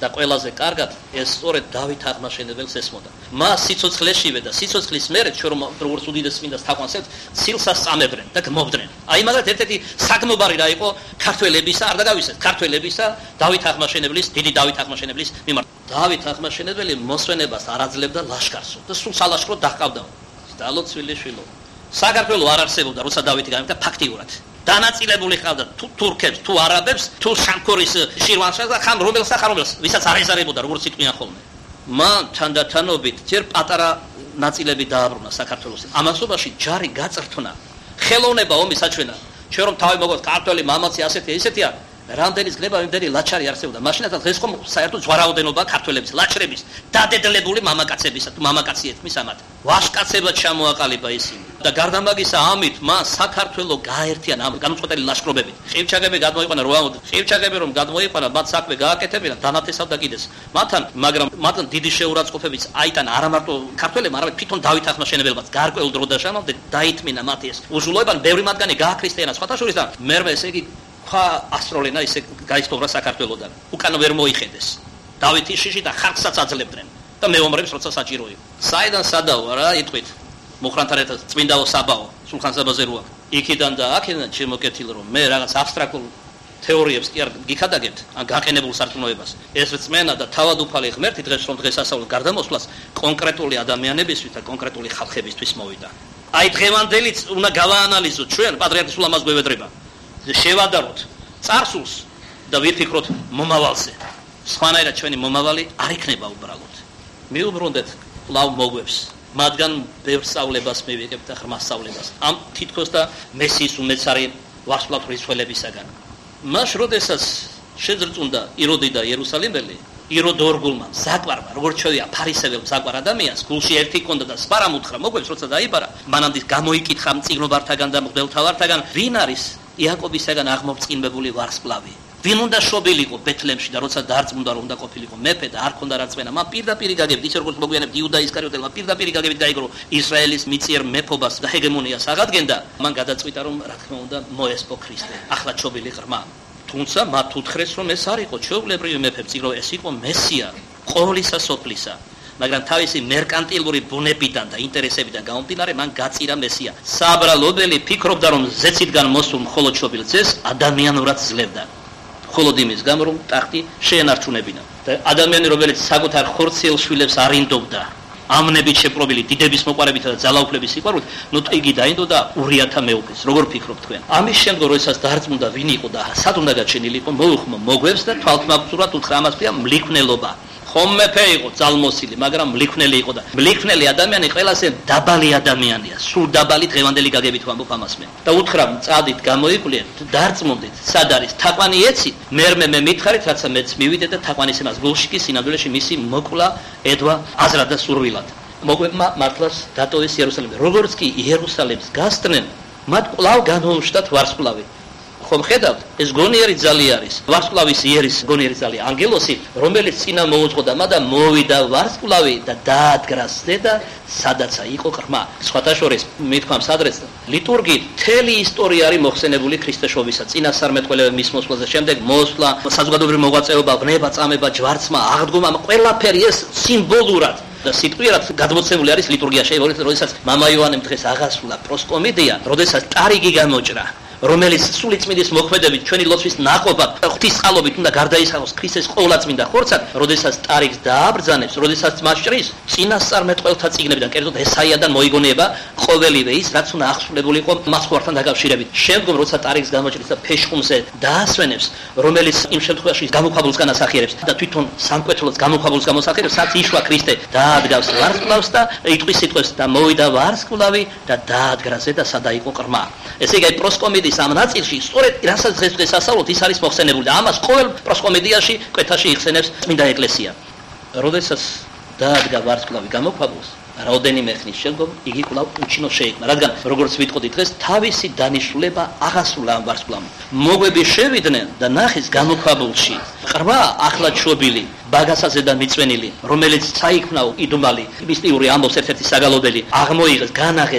და ყველაზე კარგად ეს სწორედ დავით აღმაშენებელს ესმოდა. მას სიცოცხლეშივე და სიცოცხლის მერე ჩვენ როგორც უდიდეს წმინდას თაყვანს სილსას წამებდნენ და გმობდნენ. აი მაგალითად ერთ-ერთი საგმობარი რა იყო ქართველებისა, არ დაგავიწყეთ, ქართველებისა დავით აღმაშენებლის, დიდი დავით აღმაშენებლის მიმართ. დავით აღმაშენებელი მოსვენებას არ აძლევდა ლაშქარს და სულ სალაშქრო დაჰყავდა. დალო ცვილიშვილო. საქართველოს არ არსებობდა, როცა დავითი გამეფდა ფაქტიურად. დანაწილებული ხავდა თუ თურქებს, თუ არაბებს, თუ შამქორის შირვანშას და ხან რომელს და ხან რომელს, ვისაც არ ეზარებოდა, როგორც იტყვიან ხოლმე. მან თანდათანობით ჯერ პატარა ნაწილები დააბრუნა საქართველოს. ამასობაში ჯარი გაწრთნა. ხელოვნება ომი საჩვენა. ჩვენ რომ თავი მოგვაქვს ქართველი მამაცი ასეთი ისეთია, რამდენის გნება იმდენი ლაჩარი არსებობდა. მაშინაც დღეს ხომ საერთოდ ზვარაოდენობა ქართველების, ლაჩრების, დადედლებული მამაკაცებისა თუ მამაკაცი ეთმის ამათ. ვაშკაცებად ჩამოაყალიბა ისინი. და გარდა მაგისა ამით მან საქართველოს გააერთიან ამ განუწყვეტელი ლაშქრობებით. ყივჩაღები გადმოიყვანა რო ამოდ. ყივჩაღები რომ გადმოიყვანა, მათ საქმე გააკეთებინა, დანათესავდა კიდეს. მათთან, მაგრამ მათთან დიდი შეურაცხყოფებიც აიტანა არა მარტო ქართველებმა, არამედ თვითონ დავით აღმაშენებელმაც გარკვეულ დრო და შემამდე დაითმინა მათი ეს უზრუნველობა, ბევრი მათგანი გააქრისტიანა. სხვათა შორის და მერმე ესე იგი ხა ასტროლენა ისე გაისტობრა საქართველოსთან. უკან ვერ მოიხედეს. დავითის შიში და ხარკსაც აძლებდნენ და მეომრებს როცა საჭირო იყო. საიდან სადაო რა იტყვით? მოხრანთან ერთად წმინდაო საბაო, სულხან საბაზე როა. იქიდან და აქედან შემოკეთილ რომ მე რაღაც აბსტრაქტულ თეორიებს კი არ გიქადაგებთ, ან გაყენებულ სარწმუნოებას. ეს რწმენა და თავადუფალი ღმერთი დღეს რომ დღესასწაულ გარდამოსვლას კონკრეტული ადამიანებისთვის და კონკრეტული ხალხებისთვის მოვიდა. აი დღევანდელიც უნდა გავაანალიზოთ ჩვენ პატრიარქი სულ ამას გვევედრება. შევადაროთ წარსულს და ვიფიქროთ მომავალზე. სხვანაირად ჩვენი მომავალი არ იქნება უბრალოდ. მიუბრუნდეთ კვლავ მოგვებს. მათგან ბევრ სწავლებას მივიღებთ და ღრმა სწავლებას. ამ თითქოს და მესიის უმეცარი ვარსკვლავ რისხველებისაგან. მას როდესაც შეძრწუნდა იროდი და იერუსალიმელი, იროდ ორგულმა ზაკვარმა, როგორც ჩვენია ფარისეველ ზაკვარ ადამიანს, გულში ერთი ჰქონდა და სპარამ უთხრა მოგვებს, როცა დაიბარა, მანამდე გამოიკითხა მწიგნობართაგან და მღვდელთავართაგან, ვინ არის იაკობისაგან აღმორწინებული ვარსკვლავი? ვინ უნდა შობილიყო ბეთლემში და როცა დარწმუნდა რომ უნდა ყოფილიყო მეფე და არ ქონდა რაცმენა, მან პირდაპირ გაგებდა, ისე როგორც მოგვიანებით იუდა ისკარიოტელმა პირდაპირ გაგებით გაიგრო ისრაელის მიწიერ მეფობას და ჰეგემონიას აღადგენდა, მან გადაწყვიტა რომ რა თქმა უნდა მოესპო ქრისტე, ახლა შობილი ღრმა. თუმცა მათ უთხრეს რომ ეს არ იყო ჩვეულებრივი მეფე, წიგრო ეს იყო მესია, ყოვლისა სოფლისა. მაგრამ თავისი მერკანტილური ბუნებიდან და ინტერესებიდან გამომდინარე მან გაწირა მესია. საბრალობელი ფიქრობდა რომ ზეციდან მოსულ მხოლოდ შობილ ძეს ადამიანურად ძლევდა. მხოლოდ იმის გამო რომ ტახტი შეენარჩუნებინა. და ადამიანი რომელიც საკუთარ ხორციელ შვილებს არ ინდობდა ამნებით შეპყრობილი დიდების მოყარებით და ძალაუფლების სიყვარულით, ნუ იგი დაინდოდა ურიათა მეუღლის. როგორ ფიქრობთ თქვენ? ამის შემდგომ როდესაც დარწმუნდა ვინ იყო და სად უნდა გაჩენილიყო, მოუხმო მოგვებს და თვალთმაგწურად უთხრა ამას ქვია მლიქვნელობა. ხომ მეფე იყო ძალმოსილი, მაგრამ მლიქვნელი იყო და მლიქვნელი ადამიანი ყველაზე დაბალი ადამიანია, სულ დაბალი დღევანდელი გაგებით ვამბობ ამას მე. და უთხრა წადით გამოიკვლიეთ, დარწმუნდით, სად არის თაყვანი ეცით, მერმე მე მითხარით, რაცა მეც მივიდე და თაყვანის იმას გულში კი სინამდვილეში მისი მოკლა ედვა აზრად და სურვილად. მოგვებმა მართლაც დატოვეს იერუსალიმი. როგორც კი იერუსალიმს გასწნენ, მათ კვლავ განუუშტათ ვარსკვლავი. ხომ ხედავთ, ეს გონიერი ძალა არის. ვარსკვლავის იერის გონიერი ძალა, ანგელოსი, რომელიც წინა მოუძღოდა, მაგრამ მოვიდა ვარსკვლავი და დაადგრა ზედა, სადაცა იყო ღრმა. სხვათა შორის, მithქვამს ადრეც, ლიტურგიით მთელი ისტორია არის მოხსენებული ქრისტეშობისა, წინასწარმეტყველებების მის მოსვლაზე, შემდეგ მოსვლა, საზოგადოებრივი მოღვაწეობა, ბნება, წამება, ჯვარცმა, აღდგომა, ყველაფერი ეს სიმბოლურად და სიტყვიერად გადმოცემული არის ლიტურგიაში. როდესაც მამა იოანემ დღეს აღასრულა პროსკომედია, როდესაც ტარიგი გამოჭრა, რომელიც სულიწმინდის მოქმედებით ჩვენი ლოცვის ნაყოფად ღვთისწყალობით უნდა გარდაისხოს ქრისტეს ყოვლადწმინდა ხორცად, როდესაც ტარიგს დააბრძანებს, როდესაც მას ჭრის წინასწარმეტყველთა წიგნებიდან, კერძოდ ესაიადან მოიგონება ყოველივე ის, რაც უნდა აღსრულებულიყო მასხვართან დაკავშირებით. შემდგომ როცა ტარიგს გამოჭრის და ფეშხუმზე დაასვენებს, რომელიც იმ შემთხვევაში გამოქვაბულს განასახიერებს და თვითონ სამკვეთლოს გამოქვაბულს გამოსახიერებს, რაც იშვა ქრისტე დაადგავს ვარსკვლავს და იტყვის სიტყვებს და მოვიდა ვარსკვლავი და დაადგრა ზედა სადა იყო ღრმა. ესე იგი პროსკომედი ამ ნაწილში სწორედ რასაც დღეს დღესასწაულოთ ის არის მოხსენებული და ამას ყოველ პროსკომედიაში კვეთაში იხსენებს წმინდა ეკლესია. როდესაც დაადგა ვარსკვლავი გამოქვაბულს, რაოდენიმე ხნის შემდგომ იგი კვლავ უჩინო შეიქმნა, რადგან როგორც ვიტყოდი დღეს თავისი დანიშნულება აღასრულა ამ ვარსკვლავმა. მოგვები შევიდნენ და ნახეს გამოქვაბულში ღრმა ახლა ჩობილი ბაგასაზედან მიწვენილი, რომელიც საიქმნაო იდუმალი, მისტიური ამბობს ერთ-ერთი საგალობელი, აღმოიღეს, განაღეს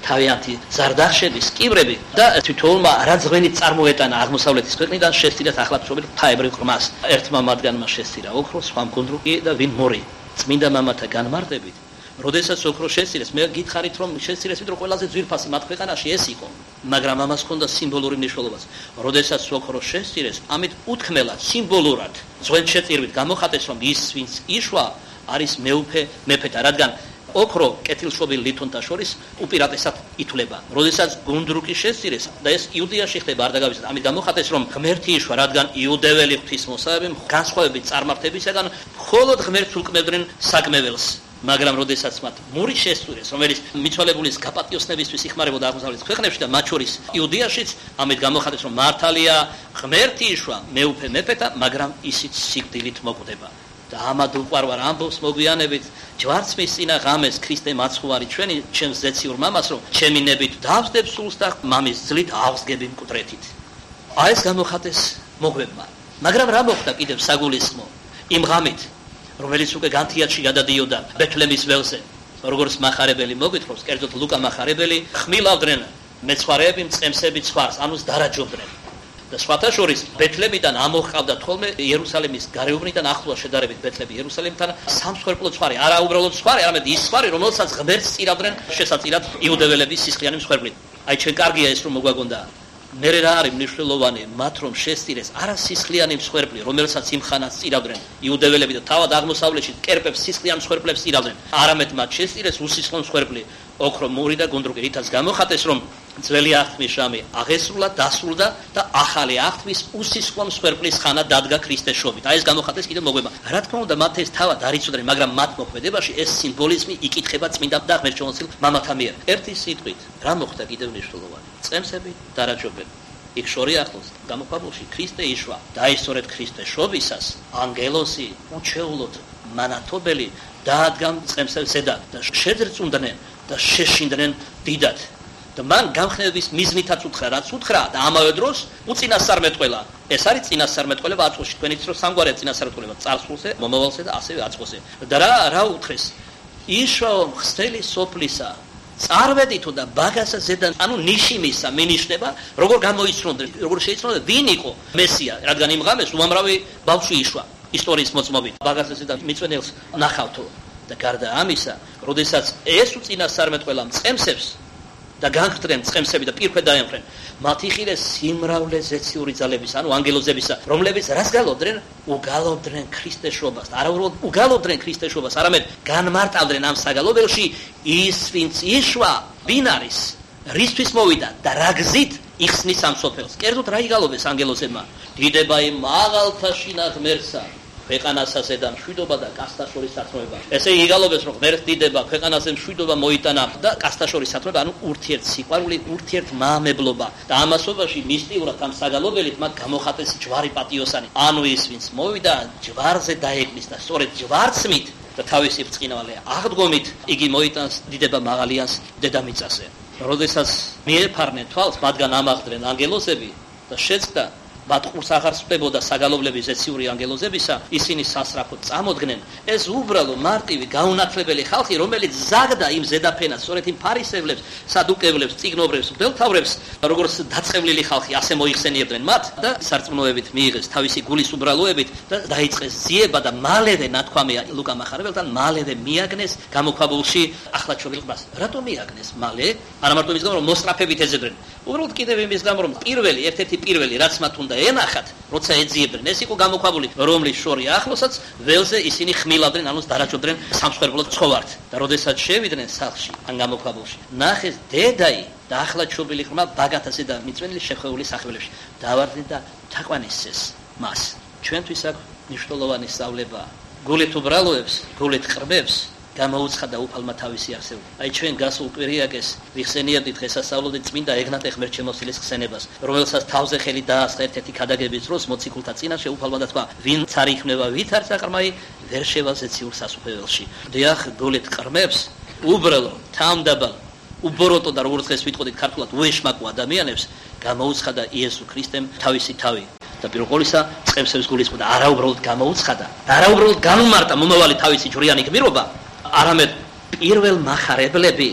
თავიანთი ზარდახშების კიბრები და თვითონმა არაძღვენით წარმოეტანა აღმოსავლეთის ქვეყნიდან შესწირათ ახლადშობილ ღვთაებრივ ღრმას. ერთმა მათგანმა შესწირა ოქრო, სხვამ გუნდრუკი და ვინ მორი. წმინდა მამათა განმარტებით, როდესაც ოქრო შესწირეს, მე გითხარით რომ შესწირეს, ვიდრე ყველაზე ძვირფასი მათ ქვეყანაში ეს იყო, მაგრამ ამას ჰქონდა სიმბოლური მნიშვნელობაც. როდესაც ოქრო შესწირეს, ამით უთქმელად, სიმბოლურად, ზღვენ შეწირვით გამოხატეს, რომ ის ვინც იშვა, არის მეუფე მეფეთა, რადგან ოქრო კეთილშობილ ლითონთა შორის უპირატესად ითვლება. როდესაც გუნდრუკი შესწირეს და ეს იუდეაში ხდება არ დაგავიწყდეთ, ამით გამოხატეს, რომ ღმერთი იშვა, რადგან იუდეველი ღვთისმოსავები განსხვავებით წარმართებისაგან მხოლოდ ღმერთს უკმევდნენ საკმეველს. მაგრამ როდესაც მათ მური შესწირეს, რომელიც მიცვალებულის გაპატიოსნებისთვის იხმარებოდა აღმოსავლეთის ქვეყნებში და მათ შორის იუდეაშიც, ამით გამოხატეს, რომ მართალია ღმერთი იშვა მეუფე მეფეთა, მაგრამ ისიც სიკვდილით მოკვდება. და ამად უყვარვარ ამბობს მოგვიანებით ჯვარცმის წინა ღამეს ქრისტე მაცხოვარი ჩვენი ჩემს ზეციურ მამას, რომ ჩემი ნებით დავსდებ სულს და მამის ძლით ავსგები მკვდრეთით. აი ეს გამოხატეს მოგვებმა. მაგრამ რა მოხდა კიდევ საგულისხმო იმ ღამით, რომელიც უკვე განთიადში გადადიოდა ბეთლემის ველზე, როგორც მახარებელი მოგვითხრობს, კერძოდ ლუკა მახარებელი, ხმილავდნენ მეცხვარეები მწყემსები ცხვარს, ანუს დარაჯობდნენ. და სხვათა შორის ბეთლემიდან ამოჰყავდა თოლმე იერუსალიმის გარეუბნიდან ახლოა შედარებით ბეთლემი იერუსალიმთან სამსხვერპლო ცხვარი, არა უბრალოდ ცხვარი, არამედ ის ცხვარი, რომელსაც ღმერთს წირავდნენ შესაწირად იუდეველების სისხლიანი მსხვერპლით. აი ჩვენ კარგია ეს რომ მოგვაგონდა. მერე რა არის მნიშვნელოვანი, მათ რომ შესწირეს არა სისხლიანი მსხვერპლი, რომელსაც იმხანას წირავდნენ იუდეველები და თავად აღმოსავლეთში კერპებს სისხლიან მსხვერპლებს წირავდნენ, არამედ მათ შესწირეს უსისხლო მსხვერპლი, ოქრო, მური და გუნდრუკი, რითაც გამოხატეს, რომ ძველი აღთმის ჟამი აღესრულა, დასრულდა და ახალი აღთმის უსისხლო მსხვერპლის ხანა დადგა ქრისტეს შობით. აი ეს გამოხატეს კიდევ მოგვება. რა თქმა უნდა, მათ ეს თავად არ იცოდნენ, მაგრამ მათ მოქმედებაში ეს სიმბოლიზმი იკითხება წმინდა და ღმერთშემოსილ მამათა მიერ. ერთი სიტყვით, რა მოხდა კიდევ მნიშვნელოვანი? წემსები დარაჯობენ. იქ შორი ახლოს გამოქვაბულში ქრისტე იშვა. დაისწორეთ ქრისტეს შობისას, ანგელოსი უჩეულოდ მანათობელი დაადგა წემსებს ზედად და შეძრწუნდნენ და შეშინდნენ დიდად. და მან გამხნევების მიზნითაც უთხრა, რაც უთხრა და ამავე დროს უწინასწარმეტყველა. ეს არის წინასწარმეტყველება აწმყოში. თქვენ იცით რომ სამგვარია წინასწარმეტყველება, წარსულზე, მომავალზე და ასევე აწმყოზე. და რა რა უთხრეს? იშვა ხსთელი სოფლისა, წარვედითო და ბაგასა ზედან, ანუ ნიში მისა, მინიშნება, როგორ გამოიცნობდა, როგორ შეიცნობდა, ვინ იყო მესია, რადგან იმ ღამეს უამრავი ბავშვი იშვა ისტორიის მოწმობით. ბაგასა ზედან მიწვენელს ნახავთო და გარდა ამისა, როდესაც ეს უწინასწარმეტყველა მწყემსებს და განხრდნენ წყემსები და პირქვე დაემხრნენ, მათ იხილეს სიმრავლე ზეციური ძალების, ანუ ანგელოზებისა, რომლებიც რას გალობდნენ? უგალობდნენ ქრისტეს შობას. არა უბრალოდ უგალობდნენ ქრისტეს შობას, არამედ განმარტავდნენ ამ საგალობელში ის, ვინც იშვა, ვინ არის, რისთვის მოვიდა და რა გზით იხსნის ამ სოფელს. კერძოდ რა იგალობეს ანგელოზებმა? დიდება იმ მაღალთა შინა ღმერთსა, ქვეყანასაზე და მშვიდობა და კასტას შორის სათნოება. ესე იგალობეს, რომ ღმერთს დიდება, ქვეყანაზე მშვიდობა მოიტანა და კასტას შორის სათნოება, ანუ ურთიერთ სიყვარული, ურთიერთ მაამებლობა. და ამასობაში მისტიურად ამ საგალობელით მათ გამოხატეს ჯვარი პატიოსანი. ანუ ის, ვინც მოვიდა ჯვარზე დაეკნის და სწორედ ჯვარცმით და თავისი ბრწყინვალე აღდგომით იგი მოიტანს დიდება მაღალიანს დედამიწაზე. როდესაც მიეფარნენ თვალს, მათგან ამაღდნენ ანგელოზები და შეწყდა მათ ყურს აღარ სვდებოდა საგალობლები ზეციური ანგელოზებისა, ისინი სასრაფოდ წამოდგნენ. ეს უბრალო მარტივი გაუნათლებელი ხალხი, რომელიც ზაგდა იმ ზედაფენას, სწორედ იმ ფარისევლებს, სადუკევლებს, წიგნობრებს, მღვდელმთავრებს, როგორც დაწყევლილი ხალხი, ასე მოიხსენიებდნენ მათ და სარწმუნოებით მიიღეს თავისი გულის უბრალოებით და დაიწყეს ძიება და მალევე ნათქვამია ლუკა მახარებელთან, მალევე მიაგნეს გამოქვაბულში ახლადშობილ ყბას. რატომ მიაგნეს მალე? არა მარტო იმის გამო, რომ მოსწრაფებით ეძებდნენ. უბრალოდ კიდევ იმის გამო, რომ პირველი, ერთ-ერთი პირველი, რაც მათ უნდა ენახათ, როცა ეძიებდნენ, ეს იყო გამოქვაბული, რომლის შორი ახლოსაც ველზე ისინი ხმილავდნენ, ანუ დარაჯობდნენ სამსხვერპლო ცხოვართ. და როდესაც შევიდნენ სახლში, ან გამოქვაბულში, ნახეს დედაი და ახლადშობილი ღრმა ბაგათაზე და მიწვენილი შეხვეული სახელებში. დავარდნენ და თაყვანისცეს მას. ჩვენთვის აქ მნიშვნელოვანი სწავლება. გულით უბრალოებს, გულით ყრბებს გამოუცხადა უფალმა თავისი არსებობა. აი ჩვენ გასულ კვირიაკეს ვიხსენიებდით დღესასწაულობით წმინდა ეგნატე ღმერთშემოსილის ხსენებას, რომელსაც თავზე ხელი დაასხა ერთ-ერთი ქადაგების დროს მოციქულთა წინაშე უფალმა და თქვა, ვინც არ იქნება ვითარცა ყრმაი, ვერ შევა ზეციურ სასუფეველში. დიახ, გულით ყრმებს, უბრალო, თამდაბალ, უბოროტო და როგორც დღეს ვიტყოდით ქართულად უეშმაკო ადამიანებს გამოუცხადა იესო ქრისტემ თავისი თავი. და პირველ ყოვლისა წყემსებს გულისხმობდა, არა უბრალოდ გამოუცხადა, არა უბრალოდ განმარტა მომავალი თავისი ჯვრიანი გმირობა, არამედ პირველ მახარებლები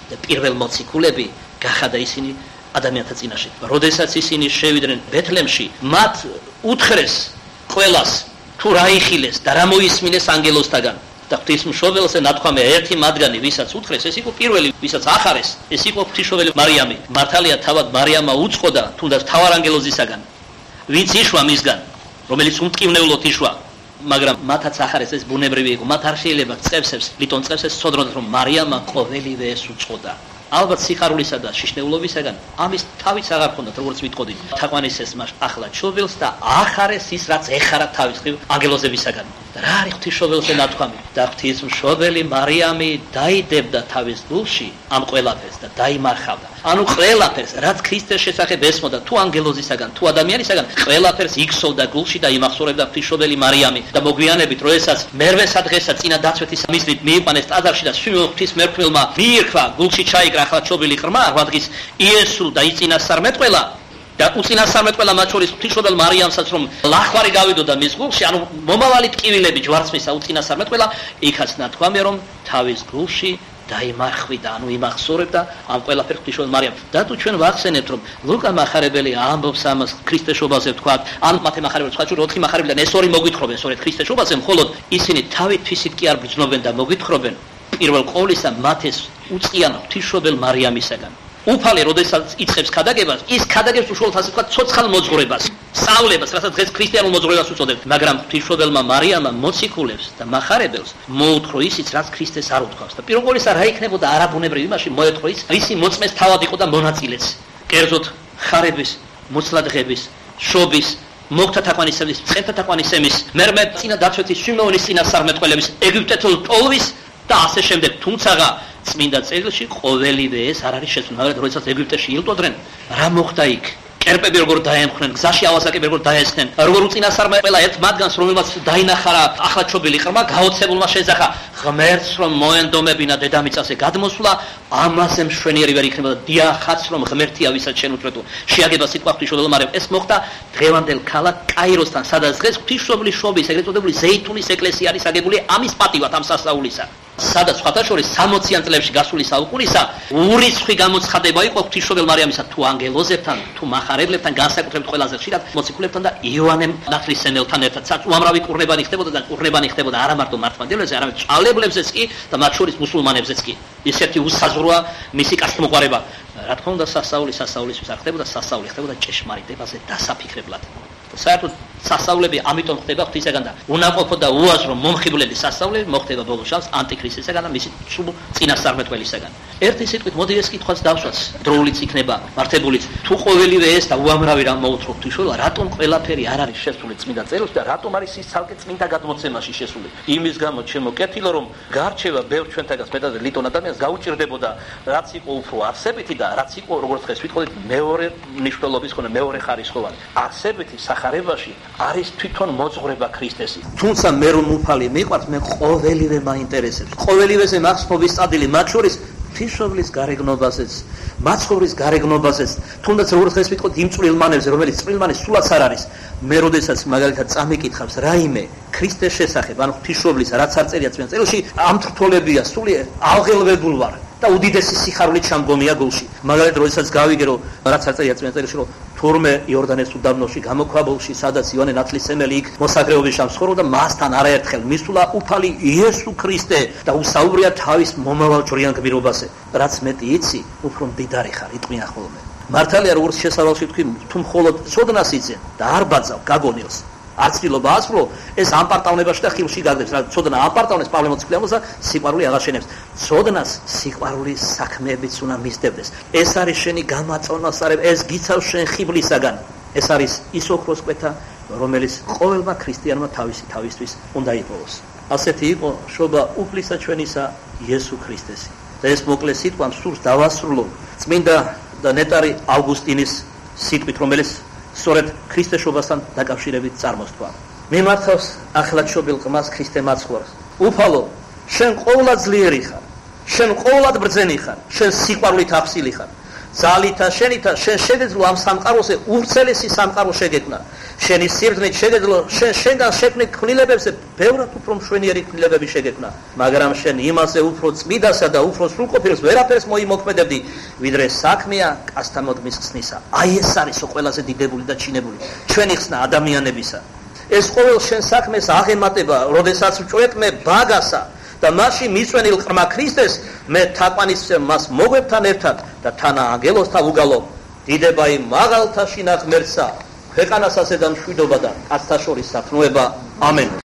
და პირველ მოციქულები გახადა ისინი ადამიანთა წინაშე. როდესაც ისინი შევიდნენ ბეთლემში, მათ უთხრეს ყველას თუ რა იხილეს და რა მოისმინეს ანგელოსთაგან. და ღვთისმშობელს ნათქვამია ერთი მათგანი, ვისაც უთხრეს, ეს იყო პირველი, ვისაც ახარეს, ეს იყო ღვთისმშობელი მარიამი. მართალია თავად მარიამა უწყოდა თუნდაც მთავარანგელოზისაგან, ვინც იშვა მისგან, რომელიც უმტკივნეულოდ იშვა, მაგრამ მათაც ახარეს ეს ბუნებრივი იყო. მათ არ შეიძლება წევსებს, ლიტონ წევსებს სწოდროთ, რომ მარიამა ყოველივე ეს უწყოდა. ალბათ სიხარულისა და შიშნეულობისაგან ამის თავის აღარ ჰქონდათ, როგორც ვიტყოდი. თაყვანისეს მას ახლა ჩობილს და ახარეს ის, რაც ეხარა თავის ხილ ანგელოზებისაგან. რა არის ღვთისმშობელზე ნათქვამი? და ღვთისმშობელი მარიამი დაიდებდა თავის გულში ამ ყველაფერს და დაიმარხავდა. ანუ ყველაფერს, რაც ქრისტეს შესახებ ესმოდა, თუ ანგელოზისაგან, თუ ადამიანისაგან, ყველაფერს იქსოვდა გულში და იმახსოვრებდა ღვთისმშობელი მარიამი. და მოგვიანებით, როდესაც მერვესა დღესა წინა დაცვეთის მისლით მიიყვანეს ტაძარში და სვიმეულ ღვთისმერქმელმა მიირქვა გულში ჩაიკრა ახლა ჩობილი ღრმა, ღვთის იესო და იწინასწარმეტყველა და უწინასწარმეტყველა მათ შორის ღვთისმშობელ მარიამსაც, რომ ლახვარი გავიდოდა მის გულში, ანუ მომავალი ტკივილები ჯვარცმისა უწინასწარმეტყველა, იქაც ნათქვამია, რომ თავის გულში დაიმარხვიდა, ანუ იმახსოვრებდა ამ ყველაფერს ღვთისმშობელ მარიამს. და თუ ჩვენ ვახსენებთ, რომ ლუკა მახარებელი ამბობს ამას ქრისტესშობაზე, თქვათ, ან მათე მახარებელი სხვა ჯერ ოთხი მახარებელიდან ეს ორი მოგვითხრობენ სწორედ ქრისტესშობაზე, მხოლოდ ისინი თავით თვისით კი არ ბრძნობენ და მოგვითხრობენ პირველ ყოვლისა მათ ეს უწყიან ღვთისმშობელ მარიამისაგან. უფალი, როდესაც იწყებს ქადაგებას, ის ქადაგებს უშუალოდ ასე ვთქვათ, ცოცხალ მოძღვრებას, სწავლებას, რასაც დღეს ქრისტიანულ მოძღვრებას უწოდებთ, მაგრამ ღვთისმშობელმა მარიამმა მოციქულებს და მახარებელს მოუთხრო ისიც, რაც ქრისტეს არ უთქვავს. და პირველ ყოვლისა რა იქნებოდა არაბუნებრივი იმაში მოეთხოვა ის, ვისი მოწმეს თავად იყო და მონაწილეც. კერძოდ ხარების, მოცლადღების, შობის, მოგთა თაყვანისმის, ცხენთა თაყვანისმის, მერმე წინა დაცვეთის შიმეონის წინასწარმეტყველების, ეგვიპტეთელ ტოლვის და ასე შემდეგ. თუმცაღა წმინდა წერილში ყოველივე ეს არ არის შესული, მაგრამ როდესაც ეგვიპტეში ილტოდნენ, რა მოხდა იქ? კერპები როგორ დაემხრნენ, გზაში ავაზაკები როგორ დაესხნენ, როგორ უწინასწარმეტყველა ერთ მათგანს, რომელმაც დაინახარა ახლა ჩობილი ღრმა, გაოცებულმა შეძახა ღმერთს, რომ მოენდომებინა დედამიწაზე გადმოსვლა, ამაზე მშვენიერი ვერ იქნება და დიახაც, რომ ღმერთია, ვისაც შენ უთხრეთო. შეაგება სიტყვა ღვთისმშობელ მარიამ. ეს მოხდა დღევანდელ ქალაქ კაიროსთან, სადაც დღეს ღვთისმშობლის შობის, ეგრეთ წოდებული ზეითუნის ეკლესია არის აგებული ამის პატივად, ამ სასწაულისა. სადაც სხვათა შორის სამოციან წლებში გასული საუკუნისა ურიცხვი გამოცხადება იყო ღვთისმშობელ მარიამისა თუ ანგელოზებთან, თუ მახარებლებთან, განსაკუთრებით ყველაზე ხშირად მოციქულებთან და იოანემ ნათლისმცემელთან ერთად. უამრავი კურნებანი ხდებოდა და კურნებანი ხდებოდა არა მარტო მართლმადიდებლებზე, არამედ ჭალებლებზეც კი და მათ შორის მუსულმანებზეც კი. ისეთი უსაზღვროა მისი კასტმოყარება. რა თქმა უნდა, სასწაული სასწაულისთვის არ ხდებოდა, სასწაული ხდებოდა ჭეშმარიტებაზე დასაფიქრებლად. საერთოდ სასწაულები ამიტომ ხდება ღვთისაგან და უნაყოფო და უაზრო მომხიბვლელი სასწაულები მოხდება ბოლო შანს ანტიქრისტისაგან და მისი სულ წინასწარმეტყველისაგან. ერთი სიტყვით მოდი ეს კითხვას დავსვათ, დროულიც იქნება მართებულიც. თუ ყოველივე ეს და უამრავი რამ მოუთხრობ ღვთისმშობელმა, რატომ ყველაფერი არ არის შესული წმინდა წერილში და რატომ არის ის ცალკე წმინდა გადმოცემაში შესული? იმის გამო ჩემო კეთილო, რომ გარჩევა ბევრ ჩვენთაგან მეტად ლიტონ ადამიანს გაუჭირდებოდა, რაც იყო უფრო არსებითი და რაც იყო, როგორც დღეს ვიტყოდით, მეორე მნიშვნელობის ხონა, მეორე ხარისხოვანი. არსებითი სახარებაში არის თვითონ მოძღვრება ქრისტესი. თუმცა მე რომ უფალი მიყვარს, მე ყოველივე მაინტერესებს. ყოველივეზე მახსნობის წადილი, მათ შორის ღვთისმშობლის გარეგნობაზეც, მაცხოვრის გარეგნობაზეც, თუნდაც როგორც დღეს ვიტყოდით იმ წვრილმანებზე, რომელიც წვრილმანი სულაც არ არის. მე როდესაც მაგალითად წამიკითხავს რაიმე ქრისტეს შესახებ, ან ღვთისმშობლის რაც არ წერია წმინდა წერილში, ამ თრთოლებია სულიერ აღელვებულ ვარ და უდიდესი სიხარული ჩამგონია გულში. მაგალითად როდესაც გავიგე რომ რაც არ წერია წმინდა წერილში, რომ თურმე იორდანეს უდაბნოში გამოქვაბულში, სადაც იოანე ნათლისმცემელი იქ მოსაგრეობის შამ ცხოვრობდა, მასთან არაერთხელ მისულა უფალი იესო ქრისტე და უსაუბრია თავის მომავალ ჯვრიან გმირობაზე. რაც მეტი იცი, უფრო მდიდარი ხარ, იტყვია ხოლმე. მართალია როგორც შესავალში თქვი, თუ მხოლოდ ცოდნას იცენ და არ ბაძავ გაგონილს, არ ცდილობა ასრულო, ეს ამპარტავნებაში და ხილში გაგდებს, რა ცოდნა ამპარტავნეს პავლე მოციქული ამბობს, სიყვარული აღარ შენებს. ცოდნას სიყვარულის საქმეებიც უნდა მისდევდეს. ეს არის შენი გამაწონასწარება, ეს გიცავს შენ ხიბლისაგან. ეს არის ის ოქროს კვეთა, რომელიც ყოველმა ქრისტიანმა თავისი თავისთვის უნდა იპოვოს. ასეთი იყო შობა უფლისა ჩვენისა იესო ქრისტესი. და ეს მოკლე სიტყვა სურს დავასრულო წმინდა და ნეტარი ავგუსტინის სიტყვით, რომელიც სწორედ ქრისტეს შობასთან დაკავშირებით წარმოსთქვა. მიმართავს ახლა ჩობილ ყმას ქრისტე მაცხოვრს. უფალო, შენ ყოვლად ძლიერი ხარ, შენ ყოვლად ბრძენი ხარ, შენ სიყვარულით ახსილი ხარ. ძალითა შენითა შენ შეგეძლო ამ სამყაროზე უვრცელესი სამყარო შეგექმნა შენი სიბრძნით შეგეძლო შენ შენგან შექმნილ ქმნილებებზე ბევრად უფრო მშვენიერი ქმნილებები შეგექმნა მაგრამ შენ იმაზე უფრო წმიდასა და უფრო სრულყოფილს ვერაფერს მოიმოქმედებდი ვიდრე საქმეა კაცთამოდმის ხსნისა აი ეს არის ყველაზე დიდებული და ჩინებული ჩვენი ხსნა ადამიანებისა ეს ყოველ შენ საქმეს აღემატება როდესაც ვჭრეთ მე ბაგასა და მასში მიწვენილ ყრმა ქრისტეს მე თაყვანისმცემ მას მოგვებთან ერთად და თანა ანგელოსთა უგალო დიდება იმ მაღალთა შინაღ ღმერთსა ქვეყანას ასე და მშვიდობა და კაცთა შორის სათნოება ამენ